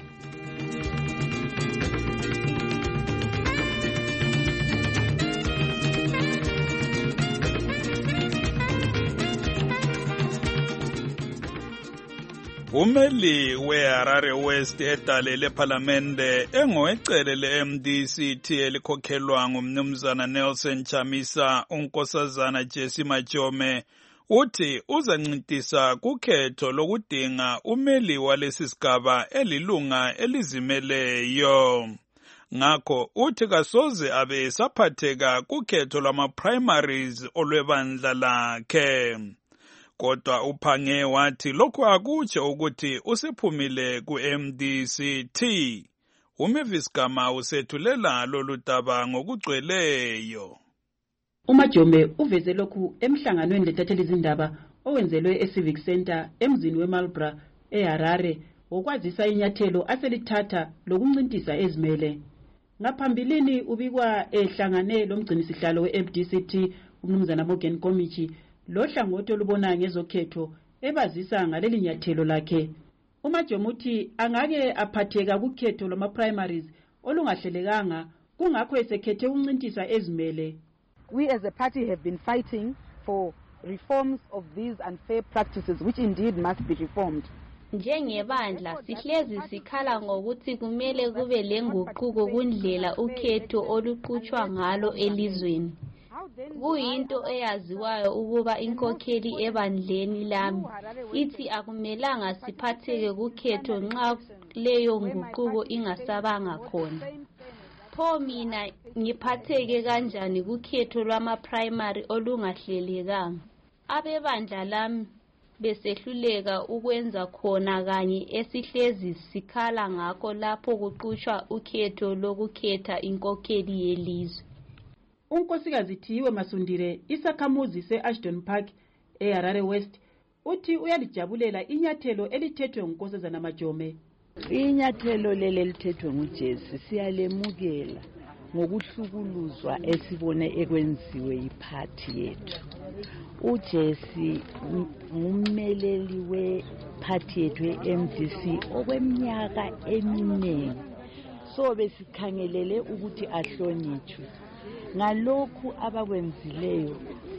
Umeli weHarare West edalele parliamente engowecele le-M D C T elikhokhelwa ngumnumzana Nelson Chamisa, unkosazana Jessie Majome uthi uzancintisa kukhetho lokudinga umeli walesi sigaba elilunga elizimeleyo. Ngakho uthi kasoze abe esaphatheka kukhetho lwama primaries olwebandla lakhe. Kodwa uphange wathi lokhu akutsho ukuthi usephumile ku-M D C T. uMavis Gama usethulela lolu daba ngokugcweleyo. uMajome uveze lokhu emhlanganweni lethathela izindaba owenzelwe eCivic Center emzini weMalbra eHarare wokwazisa inyathelo aselithatha lokuncintisa ezimele. Ngaphambilini ubikwa ehlangane lomgcinisihlalo we-M D C T umnumzana Morgan Komichi lo hlangothi olubona ngezokhetho ebazisa ngaleli nyathelo lakhe. uMajome uthi angake aphatheka kukhetho lwama primaries olungahlelekanga kungakho esekhethe ukuncintisa ezimele. We as a party have been fighting for reforms of these unfair practices which indeed must be reformed. Njengebandla sihlezi sikhala ngokuthi kumele kube lenguquko kundlela ukhetho oluqhutshwa ngalo elizweni. Kuyinto eyaziwayo ukuba inkokheli ebandleni lami ithi akumelanga siphatheke kukhetho nxa leyo nguquko ingasabanga khona. Pho mina ngiphatheke kanjani kukhetho lwama primary olungahlelekanga? Abebandla lami besehluleka ukwenza khona kanye esihlezi sikhala ngakho lapho kuqhutshwa ukhetho lokukhetha inkokheli yelizwe. Unkosikazi Thiwe Masundire isakhamuzi se-Ashton Park eHarare West uthi uyalijabulela inyathelo elithethwe ngunkosazana Majome. Inyathelo leli elithethwe nguJesi siyalemukela ngokuhlukuluzwa esibone ekwenziwe iphathi yethu. uJesse ngummeleli wephathi yethu ye-M D C okweminyaka eminingi, so besikhangelele ukuthi ahlonitshwe. Ngalokhu abakwenzileyo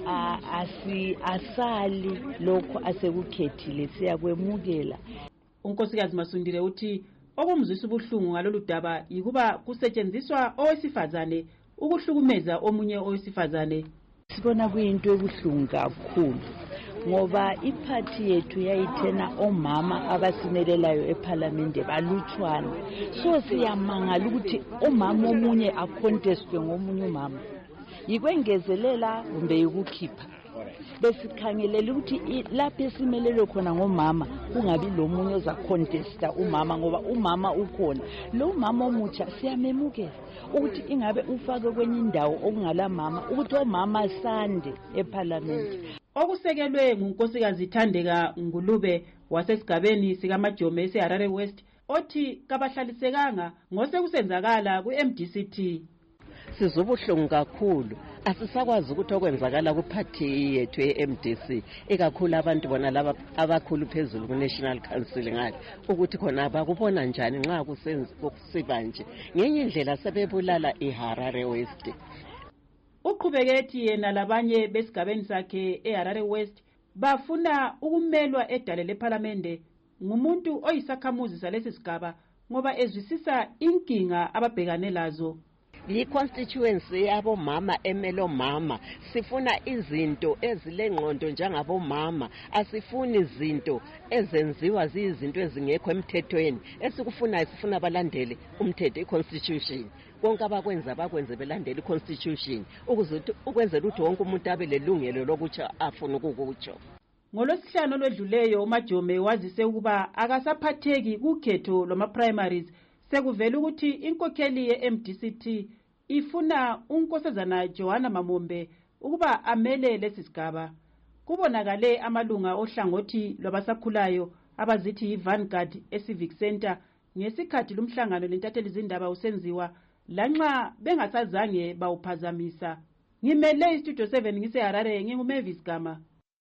asi asali lokhu asekukhethile, siyakwemukela. uNkosikazi Masundile uthi okumzwisa ubuhlungu ngalolu daba yikuba kusetshenziswa owesifazane ukuhlukumeza omunye owesifazane. Sibona kuyinto ebuhlungu kakhulu ngoba iphathi yethu yayithena omama abasimelelayo eParliament balutshwana, so siyamangala ukuthi umama omunye acontestwe ngomunye umama. Yikwengezelela kumbe yikukhipha. Besikhangelela ukuthi lapho esimelelwe khona ngomama kungabi lo munye oza contesta umama ngoba umama ukhona. Lo umama omutsha siyamemukela ukuthi ingabe ufake kwenye indawo okungala mama ukuthi omama sande eParliament. Okusekelwe ngunkosikazi Thandeka Ngulube wasesigabeni sikaMajome eHarare West othi kabahlalisekanga ngosekusenzakala ku-M D C T. Sizobuhlungu kakhulu, asisakwazi ukuthi okwenzakala kuphathi yethu ye-M D C ikakhulu abantu bona laba abakhulu phezulu ku-National Council ngale ukuthi khona bakubona njani nxa kusiba nje ngenye indlela sebebulala iHarare West. Uqhubeke ethi yena labanye besigabeni sakhe eHarare West bafuna ukumelwa edale leParliament ngumuntu oyisakhamuzi salesi sigaba ngoba ezwisisa inkinga ababhekane lazo. Yi-constituency yabo mama emelo mama, sifuna izinto ezilengqondo njengabo mama, asifuni izinto ezenziwa zizinto ezingekho emthethweni. Esikufuna sifuna abalandeli umthetho, i-constitution. Konke abakwenza bakwenze belandela i-constitution ukuze ukwenzela ukuthi wonke umuntu abe lelungelo lokuthi afune ukukutsho. Ngolosihlanu olwedluleyo uMajome wazise ukuba akasaphatheki kukhetho loma primaries. Sekuvela ukuthi inkokheli ye-M D C T ifuna unkosazana Joanna Mamombe ukuba amele lesi sigaba. Kubonakale amalunga ohlangothi lwabasakhulayo abazithi yiVanguard eCivic Center ngesikhathi lumhlangano lentatheli zindaba usenziwa lanxa bengasazange bawuphazamisa. Ngimele iStudio seven ngiseHarare, nginguMavis Gama.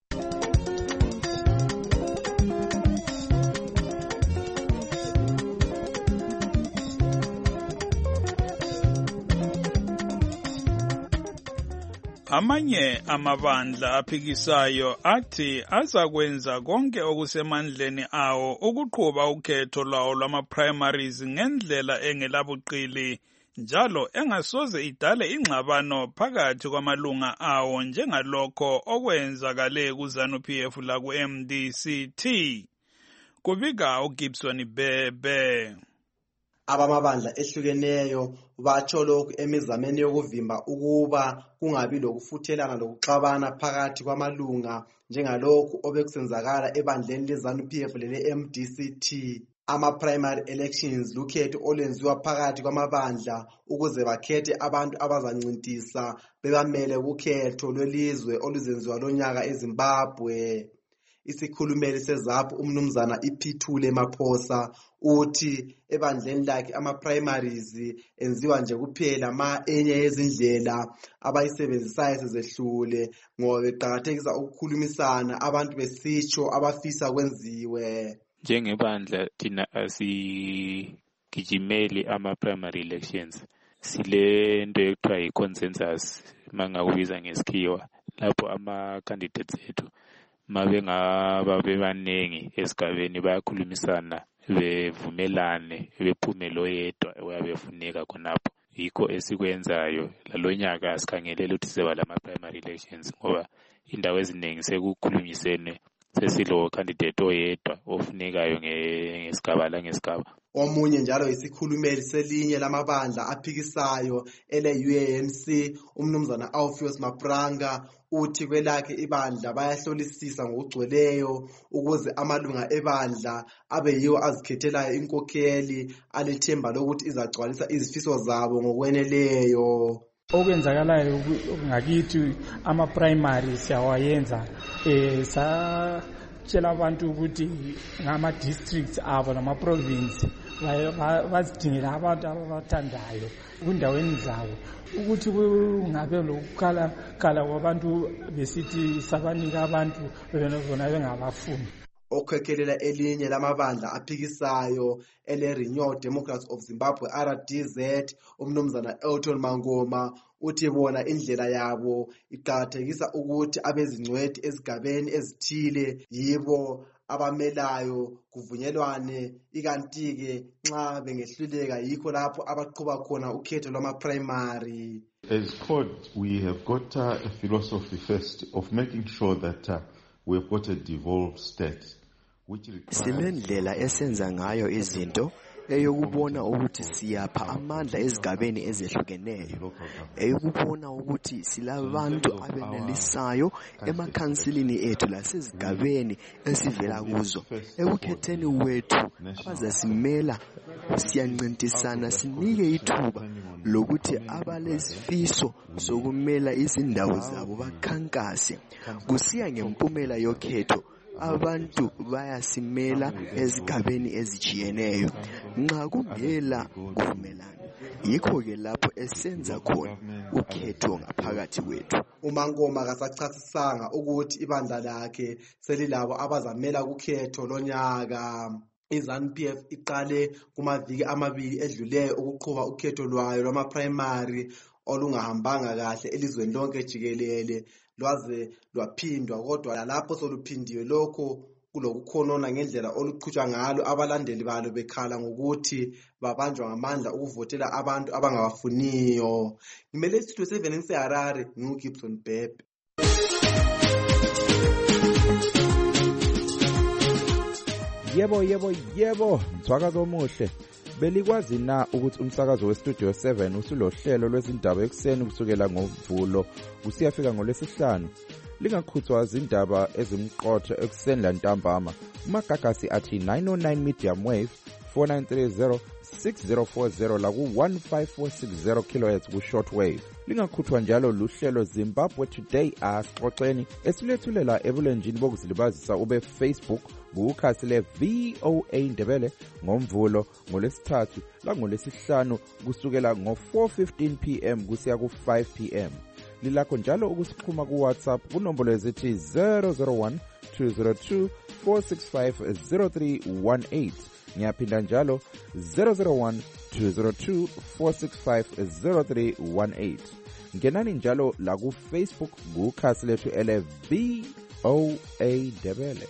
Amanye amabandla aphikisayo athi azakwenza konke okusemandleni awo ukuqhuba ukhetho lwawo lwama-primaries ngendlela engelabuqili, njalo engasoze idale ingxabano phakathi kwamalunga awo njengalokho okwenzakale kuZANU-P F laku-M D C T. Kubika uGibson Bebe. Abamabandla ehlukeneyo batsho lokhu emizameni yokuvimba ukuba kungabi lokufuthelana lokuxabana phakathi kwamalunga njengalokhu obekusenzakala ebandleni leZANU-P F lele-M D C T. Ama-primary elections lukhetho olwenziwa phakathi kwamabandla ukuze bakhethe abantu abazancintisa bebamele kukhetho lwelizwe oluzenziwa lonyaka eZimbabwe. Isikhulumeli seZAPU umnumzana iPhithule Maphosa uthi ebandleni lakhe ama-primaries enziwa nje kuphela ma enye yezindlela abayisebenzisayo sezehlule ngoba beqakathekisa ukukhulumisana abantu besitsho abafisa kwenziwe. Njengebandla thina asigijimeli ama-primary elections, sile nto ekuthiwa yi-consensus mangakubiza ngesikhiwa, lapho ama-candidates ethu mabengaba bebaningi esigabeni bayakhulumisana bevumelane bephume lo yedwa oyabe efuneka khonapho. Yikho esikwenzayo lalonyaka asikhangelele ukuthi seba lama-primary elections ngoba indawo eziningi sekukhulunyisene sesilo candidate oyedwa ofunekayo ngesigaba la ngesigaba. Omunye njalo isikhulumeli selinye lamabandla aphikisayo ele-U A N C umnumzana Alpheus Mapranga uthi kwelakhe ibandla bayahlolisisa ngokugcweleyo ukuze amalunga ebandla abe yiwo azikhethelayo inkokheli alethemba lokuthi izagcwalisa izifiso zabo ngokweneleyo. Okwenzakalayo ngakithi ama-primary siyawayenza eh satshela abantu ukuthi ngama-districts abo nama-province bazidingela abantu ababathandayo kundaweni zabo ukuthi kungabe lokukhala khala kwabantu besithi sabanika abantu bona bengabafuni. Okhwekhelela elinye lamabandla aphikisayo ele-Renew Democrats of Zimbabwe R D Z umnumzana Elton Mangoma uthi bona indlela yabo iqakathekisa ukuthi abezingcwethi ezigabeni ezithile yibo abamelayo kuvunyelwane, ikanti-ke nxa bengehluleka yikho lapho abaqhuba khona ukhetho lwama-primary. As C O D, we have got uh, a philosophy first of making sure that uh, we have got a devolved state. Silendlela esenza ngayo izinto eyokubona ukuthi siyapha amandla ezigabeni ezehlukeneyo, eyokubona ukuthi silabantu abenelisayo emakhansilini ethu lasezigabeni esivela kuzo. Ekukhetheni wethu abazasimela siyancintisana sinike ithuba lokuthi abalesifiso sokumela izindawo zabo bakhankase. Kusiya ngempumela yokhetho abantu bayasimela ezigabeni ezijiyeneyo. Nxa kungela kuvumelana, yikho-ke lapho esenza khona ukhetho ngaphakathi kwethu. uMangoma kasachasisanga ukuthi ibandla lakhe selilabo abazamela kukhetho lonyaka. I-ZANU P F iqale kumaviki amabili edluleyo ukuqhuba ukhetho lwayo lwama-primary olungahambanga kahle elizweni lonke jikelele lwaze lwaphindwa, kodwa lapho soluphindiwe lokho kulokukhonona ngendlela oluqhutshwa ngalo abalandeli balo bekhala ngokuthi babanjwa ngamandla ukuvotela abantu abangabafuniyo. Ngimele isitudio seven seHarare, nginguGibson Bhebhe. Yebo yebo yebo, mthwakazo omuhle. Belikwazi na ukuthi umsakazo weStudio seven usulohlelo lwezindaba ekseni kusukela ngoMvulo kusiyafika ngolwesihlanu? Lingakhuthwa izindaba ezimqotho ekseni lantambama. Umagagasi athi nine oh nine medium wave four nine three zero six zero four zero la ku one five four six zero kilohertz ku short wave. Lingakhuthwa njalo luhlelo Zimbabwe Today asixoxeni esilethulela ebulenjini bokuzilibazisa ube Facebook bukhasi le V O A Ndebele ngoMvulo ngolesithathu la ngolesihlanu kusukela ngo four fifteen p m kusiya ku five p m. Lilakho njalo ukusixhuma ku WhatsApp kunombolo ezithi zero zero one two zero two four six five zero three one eight. Ngiyaphinda njalo zero zero one two zero two four six five zero three one eight. Ngenani njalo la ku Facebook bukhasi lethu ele V O A Ndebele.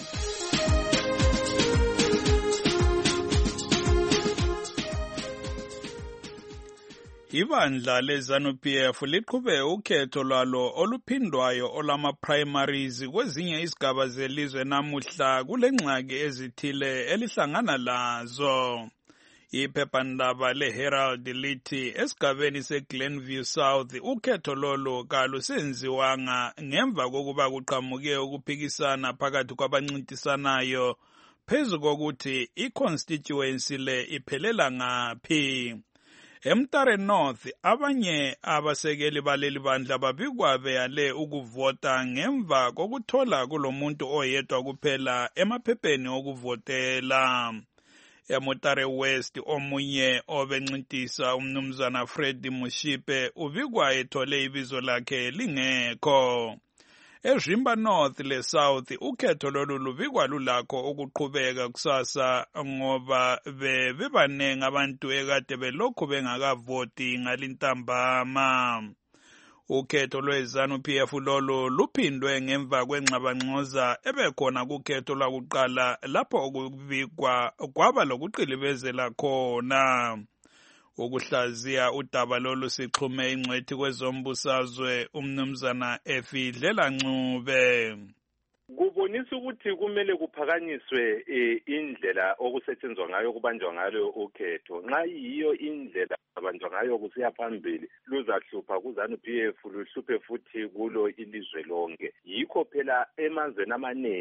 Ibandla leZANU P F liqhube ukhetho lwalo oluphindwayo olama-primaries kwezinye izigaba zelizwe namuhla kule ngxaki ezithile elihlangana lazo. Iphephandaba leHerald lithi esigabeni seGlenview South ukhetho lolo kalusenziwanga ngemva kokuba kuqhamuke ukuphikisana phakathi kwabancintisanayo phezu kokuthi i-constituency le iphelela ngaphi. eMtare North abanye abasekeli baleli bandla babikwa beyale ukuvota ngemva kokuthola kulomuntu oyedwa kuphela emaphepheni okuvotela. eMutare West omunye obencintisa umnumzana Freddy Mushipe ubikwa ethole ibizo lakhe lingekho. eZimba North le South ukhetho lolu lubikwa lulakho ukuqhubeka kusasa ngoba bebanengi abantu ekade belokhu bengakavoti ngalintambama. Ukhetho lweZANU P F lolu luphindwe ngemva kwengxabangxoza ebekhona kukhetho lwakuqala lapho okubikwa kwaba lokuqilibezela khona. Ukuhlaziya udaba lolu sixhume ingcwethi kwezombusazwe umnumzana Efidlela Ncube. Kubonisa ukuthi kumele kuphakanyiswe indlela okusetshenzwa ngayo kubanjwa ngayo ukhetho. Nxa yiyo indlela abanjwa ngayo kusiya phambili luzahlupha kuZANU P F luhluphe futhi kulo ilizwe lonke. Yikho phela emazweni amanengi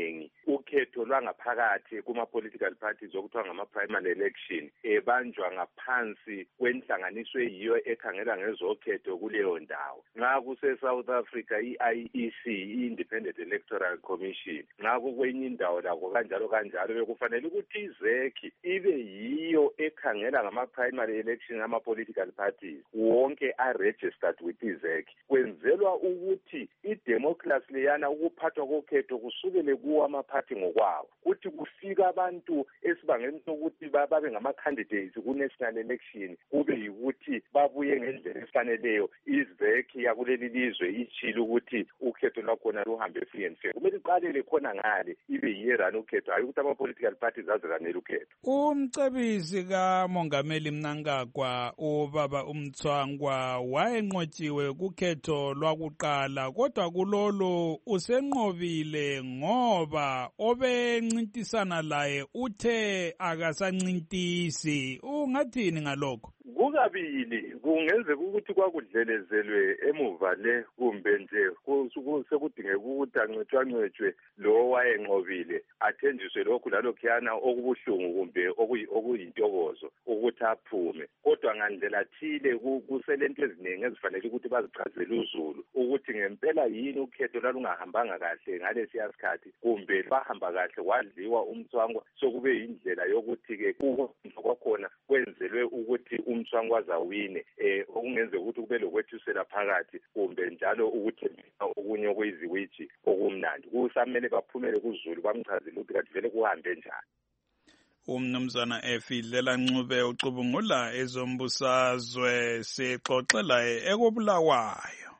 ukhetho lwangaphakathi kuma-political parties okuthiwa ngama-primary election ebanjwa ngaphansi kwenhlanganiso eyiyo ekhangela ngezokhetho kuleyo ndawo. Nxa kuse-South Africa i-I E C, i-Independent Electoral Commission, nxa kukwenye indawo lakho kanjalo kanjalo bekufanele ukuthi izekhi ibe yiyo ekhangela ngama-primary election ama-political parties wonke are-registered with izekhi. Kwenzelwa ukuthi i-democracy leyana ukuphathwa kokhetho kusukele kuwo amaphathi ngokwawo, kuthi kufika abantu esibangeni sokuthi babe ngama-candidates ku-national election kube yikuthi babuye ngendlela efaneleyo izekhi yakuleli lizwe itshile ukuthi ukhetho lwakhona luhambe free and fair. Kumele iqalele khona ngale ibe yiyerani ukhetho, hayi ukuthi ama-political parties aziranele ukhetho. Umcebisi kaMongameli Mnangagwa ubaba uMthwangwa wayenqotshiwe kukhetho lwakuqala, kodwa kulolo usenqobile ngoba obencintisana laye uthe akasancintisi. Ungathini ngalokho? Kukabili kungenzeka ukuthi kwakudlelezelwe emuva le kumbe nje sekudingeka ukuthi ancetshwancetshwe lo wayenqobile athenjiswe lokhu lalokhuyana okubuhlungu kumbe okuyintokozo ukuthi aphume. Kodwa ngandlela thile kuselento eziningi ezifanele ukuthi bazichazele uzulu ukuthi ngempela yini ukhetho lalungahambanga kahle ngalesiya sikhathi kumbe bahamba kahle wadliwa umthwangwa sokube yindlela yokuthi-ke kwakhona kwenzelwe ukuthi umthwangwaza wine eh okungenzeka ukuthi kube lokwethisela phakathi kumbe njalo ukuthembisa okunye okuyiziwithi okumnandi. Kusamele baphumele kuzulu bamchazele ukuthi kathi vele kuhambe njani. Umnumzana Efidlela Ncube ucubungula ezombusazwe sixoxela ekobulawayo.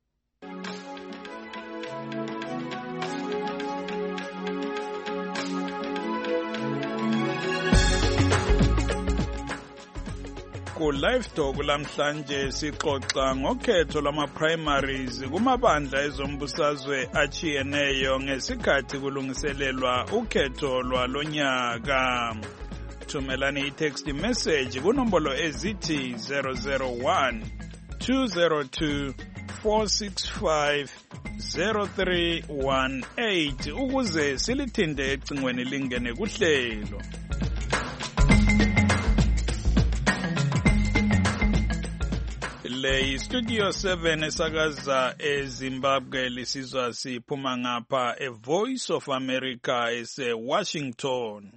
Ku live talk lamhlanje sixoxa ngokhetho lwama-primaries kumabandla ezombusazwe achiyeneyo ngesikhathi kulungiselelwa ukhetho lwalonyaka. Thumelani i-text message kunombolo ezithi zero zero one two zero two four six five zero three one eight ukuze silithinde ecingweni lingene kuhlelo. Le Studio seven esakaza eZimbabwe lisizwa siphuma ngapha e Voice of America ese Washington.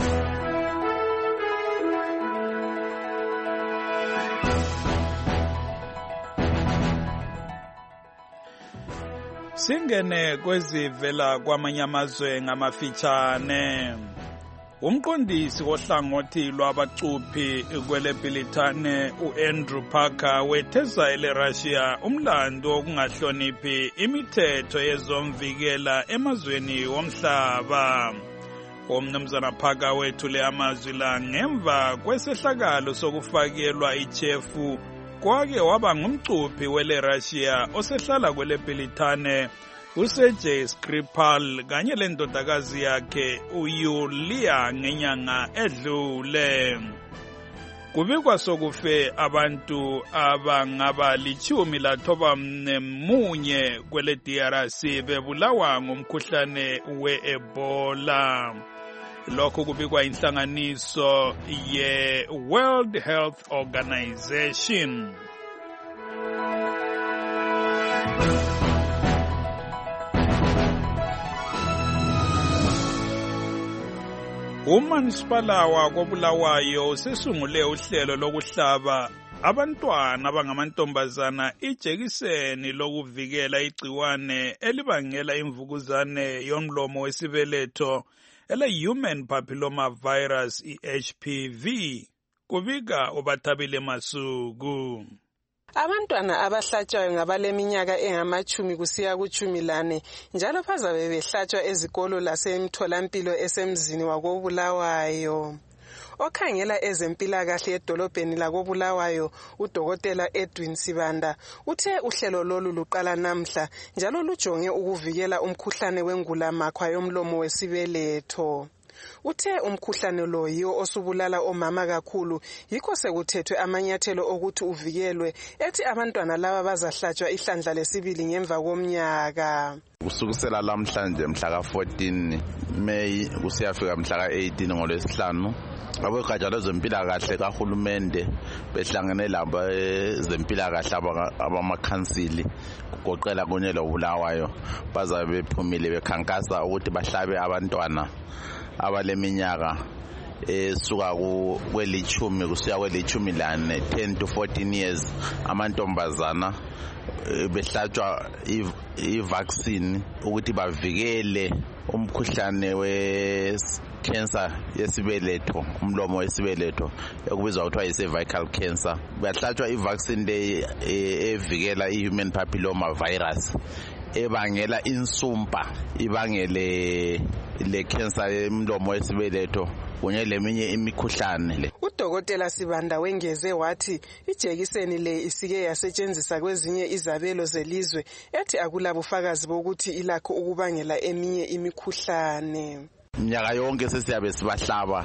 Singene kwezivela kwamanye amazwe ngamafitshane. Umqondisi wohlangothi lwabacuphi kweleBilitane uAndrew Parker wethesa eleRussia umlando wokungahloniphi imithetho yezomvikela emazweni womhlaba. Umnumzana Parker wethule amazwi la ngemva kwesehlakalo sokufakelwa ichefu kwake waba ngumcuphi weleRussia osehlala kweleBilitane uSergei Skripal kanye lendodakazi yakhe uYulia ngenyanga edlule. Kubikwa sokufe abantu abangaba lichumi lathoba nemunye kwele D R C bebulawa ngumkhuhlane we-Ebola. Lokho kubikwa inhlanganiso ye World Health Organization. Umanisipala wakobulawayo usesungule uhlelo lokuhlaba abantwana abangamantombazana ijekiseni lokuvikela igciwane elibangela imvukuzane yomlomo wesibeletho ele human papilloma virus i-H P V. Kubika uBathabile Masuku. Abantwana abahlatshwayo ngabaleminyaka engamachumi kusiya kuchumi lane njalo bazabe behlatshwa ezikolo lasemtholampilo esemzini wakobulawayo. Okhangela ezempilakahle edolobheni lakobulawayo uDokotela Edwin Sibanda uthe uhlelo lolu luqala namhla njalo lujonge ukuvikela umkhuhlane wengulamakhwa yomlomo wesibeletho. Uthe umkhuhlane lo yiwo osubulala omama kakhulu, yikho sekuthethwe amanyathelo okuthi uvikelwe, ethi abantwana laba bazahlatshwa ihlandla lesibili ngemva komnyaka. Kusukisela lamhlanje mhla ka fourteen May kusiyafika mhla ka eighteen ngolwesihlanu, abogatsha lwezempilakahle kahulumende behlangene labo ezempilakahle abamakhansili kugoqela kunye loBulawayo bazabe bephumile bekhankasa ukuthi bahlabe abantwana abaleminyaka esuka kwelithumi kusiya kwelithumi lane, ten to fourteen years, amantombazana behlatshwa i-vaccine ukuthi bavikele umkhuhlane we cancer yesibeletho, umlomo wesibeletho ekubizwa kuthiwa yi-cervical cancer. Bahlatshwa i-vaccine le evikela i-human papilloma virus ebangela insumpa, ibangele le cancer yemlomo wesibeletho kunye leminye imikhuhlane le. Udokotela Sibanda wengeze wathi ijekiseni le isike yasetshenziswa kwezinye izabelo zelizwe, ethi akulabufakazi bokuthi ilakho ukubangela eminye imikhuhlane. Mnyaka yonke sesiyabe sibahlaba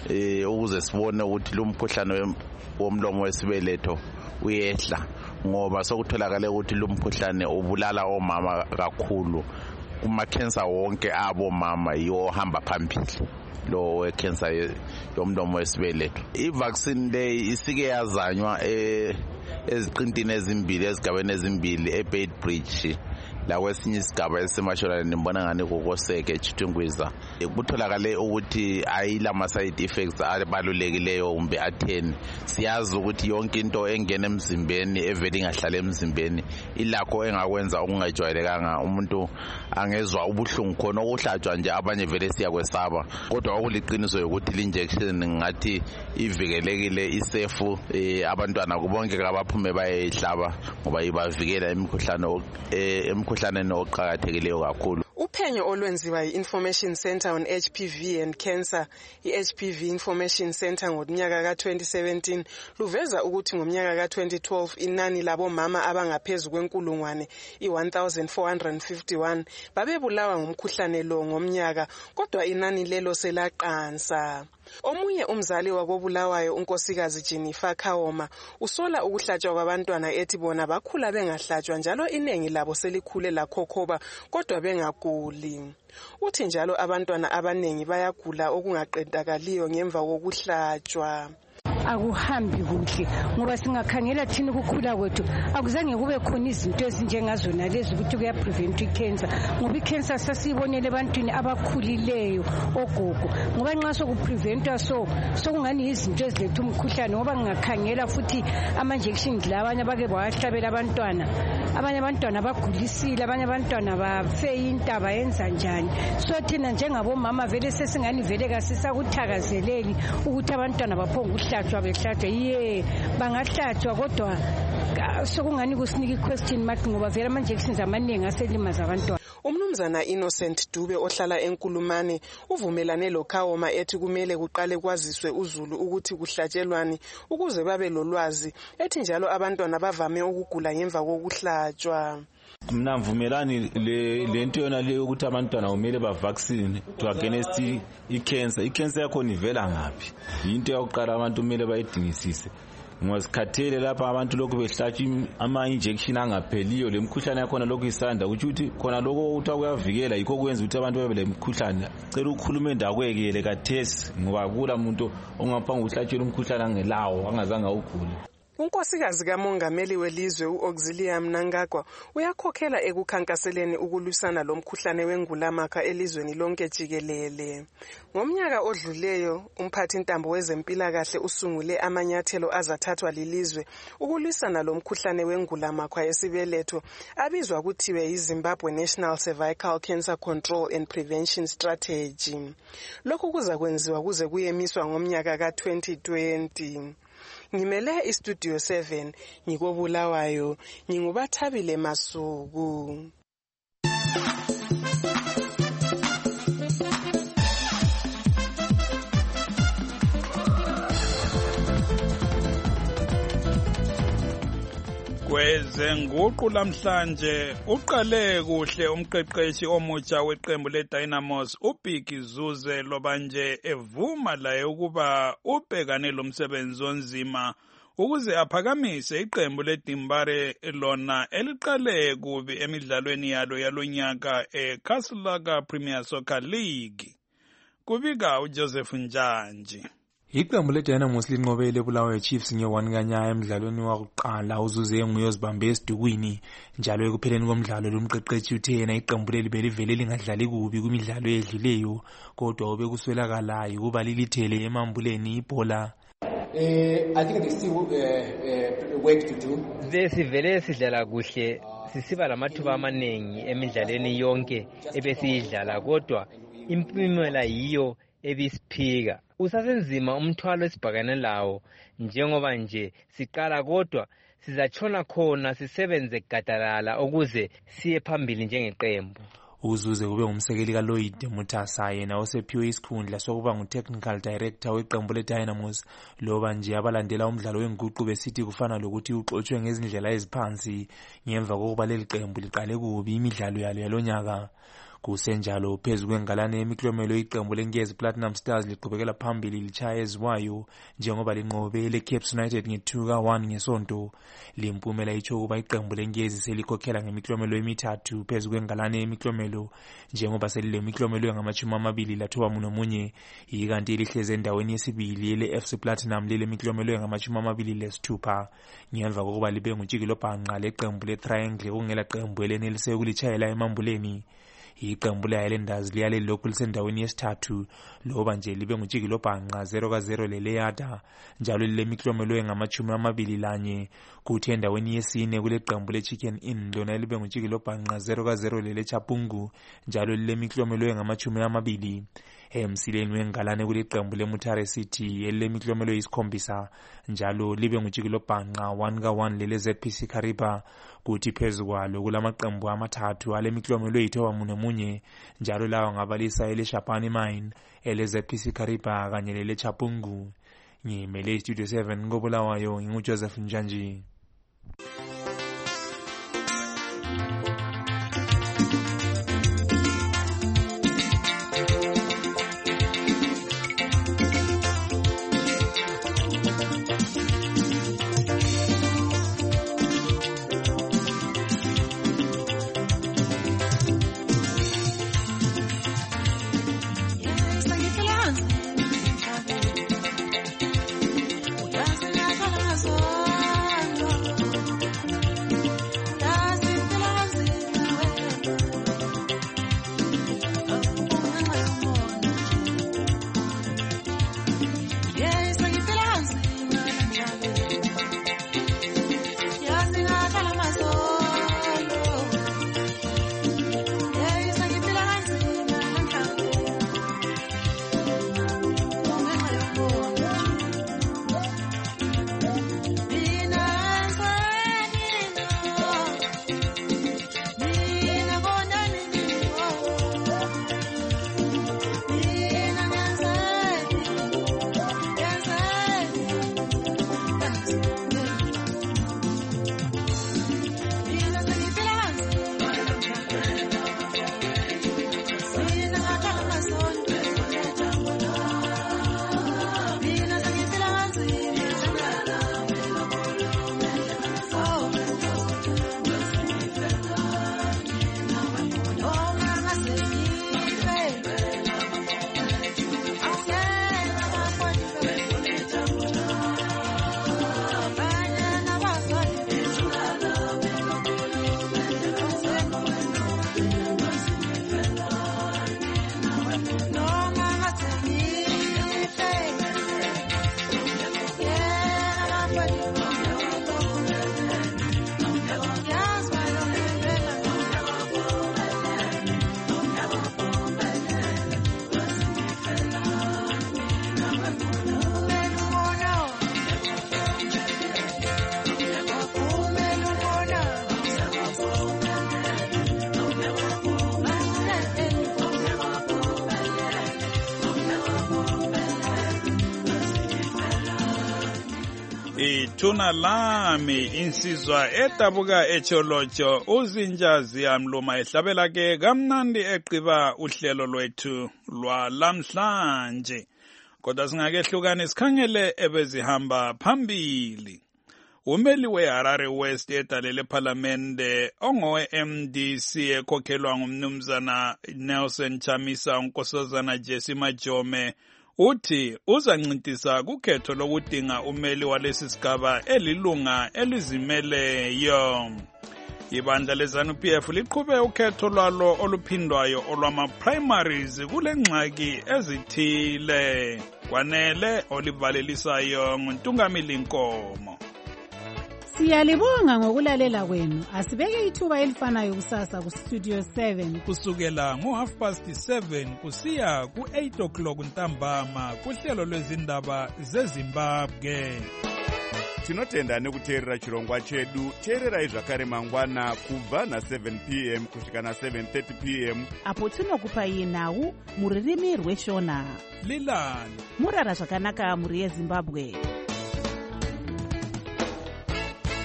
eh ukuze sibone ukuthi lo mkhuhlane womlomo wesibeletho uyehla, ngoba sokutholakala ukuthi lo mkhuhlane ubulala omama kakhulu. Kuma cancer wonke abo mama yiwo hamba phambili lo we cancer yomlomo wesibeletho. I vaccine le isike yazanywa eh eziqintini ezimbili ezigabeni ezimbili eBeitbridge la kwesinye isigaba esemasholani nibona ngani kokoseke Chitungwiza. Kutholakale ukuthi ayila ma side effects abalulekileyo kumbe atheni. Siyazi ukuthi yonke into engena emzimbeni evele ingahlala emzimbeni ilakho engakwenza okungajwayelekanga, umuntu angezwa ubuhlungu khona ukuhlatshwa nje abanye vele siyakwesaba, kodwa okuliqiniso ukuthi le injection ngathi ivikelekile, isafe, eh, abantwana kubonke abaphume bayehlaba ngoba ibavikela emikhuhlane emikhuhlaneni oqhakathekileyo kakhulu. Uphenyo olwenziwa yi-Information Center on H P V and Cancer, i-H P V Information Center ngonyaka ka twenty seventeen luveza ukuthi ngomnyaka ka twenty twelve inani labomama abangaphezu kwenkulungwane i-one thousand four hundred fifty-one babebulawa ngumkhuhlane lo ngomnyaka, kodwa inani lelo selaqansa. Omunye umzali wakobulawayo unkosikazi Jennifer Khawoma usola ukuhlatshwa kwabantwana ethi bona bakhula bengahlatshwa njalo inengi labo selikhule lakhokhoba kodwa bengaguli. Uthi njalo abantwana abanengi bayagula okungaqedakaliyo ngemva kokuhlatshwa. Akuhambi kuhle ngoba singakhangela thina ukukhula kwethu akuzange kube khona izinto ezinjengazona lezi ukuthi kuya prevent cancer, ngoba icancer sasiyibonele ebantwini abakhulileyo ogogo, ngoba nxa sokupreventwa so sokungani izinto eziletha umkhuhlane, ngoba ngingakhangela futhi ama-injections labanye abake bawahlabela abantwana, abanye abantwana bagulisile, abanye abantwana bafeye intaba yenza njani. So thina njengabomama vele sesingani vele kasisakuthakazeleli ukuthi abantwana baphonga ukuhlatshwa behlatshwa. Ye bangahlatshwa kodwa sokungani kusinika i-question mark ngoba vele ama-injections amaningi aselimaza abantwana. Umnumzana Innocent Dube ohlala eNkulumane uvumelane loKhawoma ethi kumele kuqale kwaziswe uZulu ukuthi kuhlatshelwani ukuze babe lolwazi, ethi njalo abantwana bavame ukugula ngemva kokuhlatshwa. Mina mvumelani le lento yona le ukuthi abantwana kumele ba vaccine to against i-cancer. I-cancer yakho ivela ngaphi? Into yokuqala abantu kumele bayidingisise. Ngosikhathele lapha abantu lokhu behlatshwa ama injection angapheliyo, le mkhuhlane yakho lokhu isanda ukuthi khona lokho uthi akuyavikela yikho kwenza ukuthi abantu babe le mkhuhlane. Cela ukhulumende akwekele kathesi ngoba kula umuntu ongaphanga ukuhlatshela umkhuhlane angelawo angazange awugule. Unkosikazi kamongameli welizwe u-Auxilium Mnangagwa uyakhokhela ekukhankaseleni ukulwisana lomkhuhlane wengulamakha elizweni lonke jikelele. Ngomnyaka odluleyo umphathi ntambo wezempilakahle usungule amanyathelo azathathwa lilizwe ukulwisana lomkhuhlane wengulamakha yesibeletho abizwa kuthiwe yi-Zimbabwe National Cervical Cancer Control and Prevention Strategy. Lokhu kuzakwenziwa kuze kuyemiswa ngomnyaka ka twenty twenty. Ngimele iStudio seven ngikobulawayo, ngingubathabile Masuku. Kwezenguqu lamhlanje uqale kuhle umqeqeshi omutsha weqembu leDynamos uBiggy Zuze loba nje evuma laye ukuba ubhekane lomsebenzi onzima ukuze aphakamise iqembu leDimbare lona eliqale kubi emidlalweni yalo yalonyaka eCastlelaga Premier Soccer League. Kubika uJoseph Njanji. Iqembu leDynamos linqobe leBulawayo Chiefs nge-one kanyaya emidlalweni wakuqala uzuze nguyozibambe esidukwini njalo ekupheleni komdlalo lomqeqeshi uthe yena iqembu leli belivele lingadlali kubi kumidlalo edluleyo kodwa obekuswelakala ukuba lilithele emambuleni ibhola. Eh, I think there's still uh, uh, work to do. Sivele sidlala kuhle sisiba lamathuba amaningi emidlalweni yonke ebesiyidlala kodwa impumela yiyo ebisiphika. Usasenzima umthwalo esibhakane lawo njengoba nje siqala kodwa sizatshona khona sisebenze gadalala ukuze siye phambili njengeqembu. Uzuze kube ngumsekeli kaLloyd Mutasa yena osephiwe isikhundla sokuba ngu-technical director weqembu leDynamos loba nje abalandela umdlalo wenguqu besithi kufana lokuthi uxotshwe ngezindlela eziphansi ngemva kokuba leli qembu liqale kubi imidlalo yalo yalonyaka. Kusenjalo phezu kwengalane yemiklomelo iqembu leNkezi Platinum Stars liqhubekela phambili lichaya eziwayo njengoba linqobe leCapes United nge-two ka one ngesonto. Limpumela itsho ukuba iqembu leNkezi selikhokhela ngemiklomelo emithathu phezu kwengalane yemiklomelo njengoba selile miklomelo engamashumi amabili lathoba nomunye ikanti elihleze endaweni yesibili ele-F C Platinum lile miklomelo engamashumi amabili lesithupha ngemva kokuba libe ngutshikilo bhanqa leqembu leTriangle kungela qembu elenelise ukulichayela emambuleni. Iqembu leHighlanders liyale lokhu lisendaweni yesithathu loba nje libe ngutshikilo bhanqa zero ka zero leleyada njalo lile miklomelo engamashumi amabili lanye kuthi endaweni yesine kule qembu leChicken Inn lona libe ngutshikilo bhanqa zero ka zero leleChapungu njalo lile miklomelo engamashumi amabili. Emsileni wengalane kule qembu leMutare City elemiklomelo yisikhombisa njalo libe ngutshikilo bhanqa one ka one lele Z P C Kariba kuthi phezu kwalo kulamaqembu amathathu alemiklomelo eyithoba nomunye njalo lawa ngabalisa eleShapani Mine ele Z P C Kariba kanye leleChapungu. Ngimele Studio seven koBulawayo nginguJoseph Njanji. No. ithuna lami insizwa edabuka echolotsho uzinjazi yamluma ehlabela ke kamnandi eqiba uhlelo lwethu lwalamhlanje. Kodwa singakehlukane sikhangele ebezihamba phambili. Umeli we-Harare West edalele parliamente ongowe-M D C ekhokhelwa ngumnumzana Nelson Chamisa unkosazana Jesse Majome uthi uzancintisa kukhetho lokudinga umeli walesi sigaba elilunga elizimeleyo. Ibandla leZANU-P F liqhube ukhetho lwalo oluphindwayo olwama-primaries kule ngxaki ezithile. Kwanele olivalelisayo nguNtungamili Nkomo. Siyalibonga ngokulalela kwenu. Asibeke ithuba elifanayo kusasa ku Studio seven kusukela ngo half past seven kusiya ku eight o'clock ntambama kuhlelo lwezindaba zeZimbabwe. Tinotenda nekuteerera chirongwa chedu. Teererai zvakare mangwana kubva na seven p m kusvika na seven thirty p m apo tinokupai nhau muririmi rweshona. Lilani murara zvakanaka muri yeZimbabwe.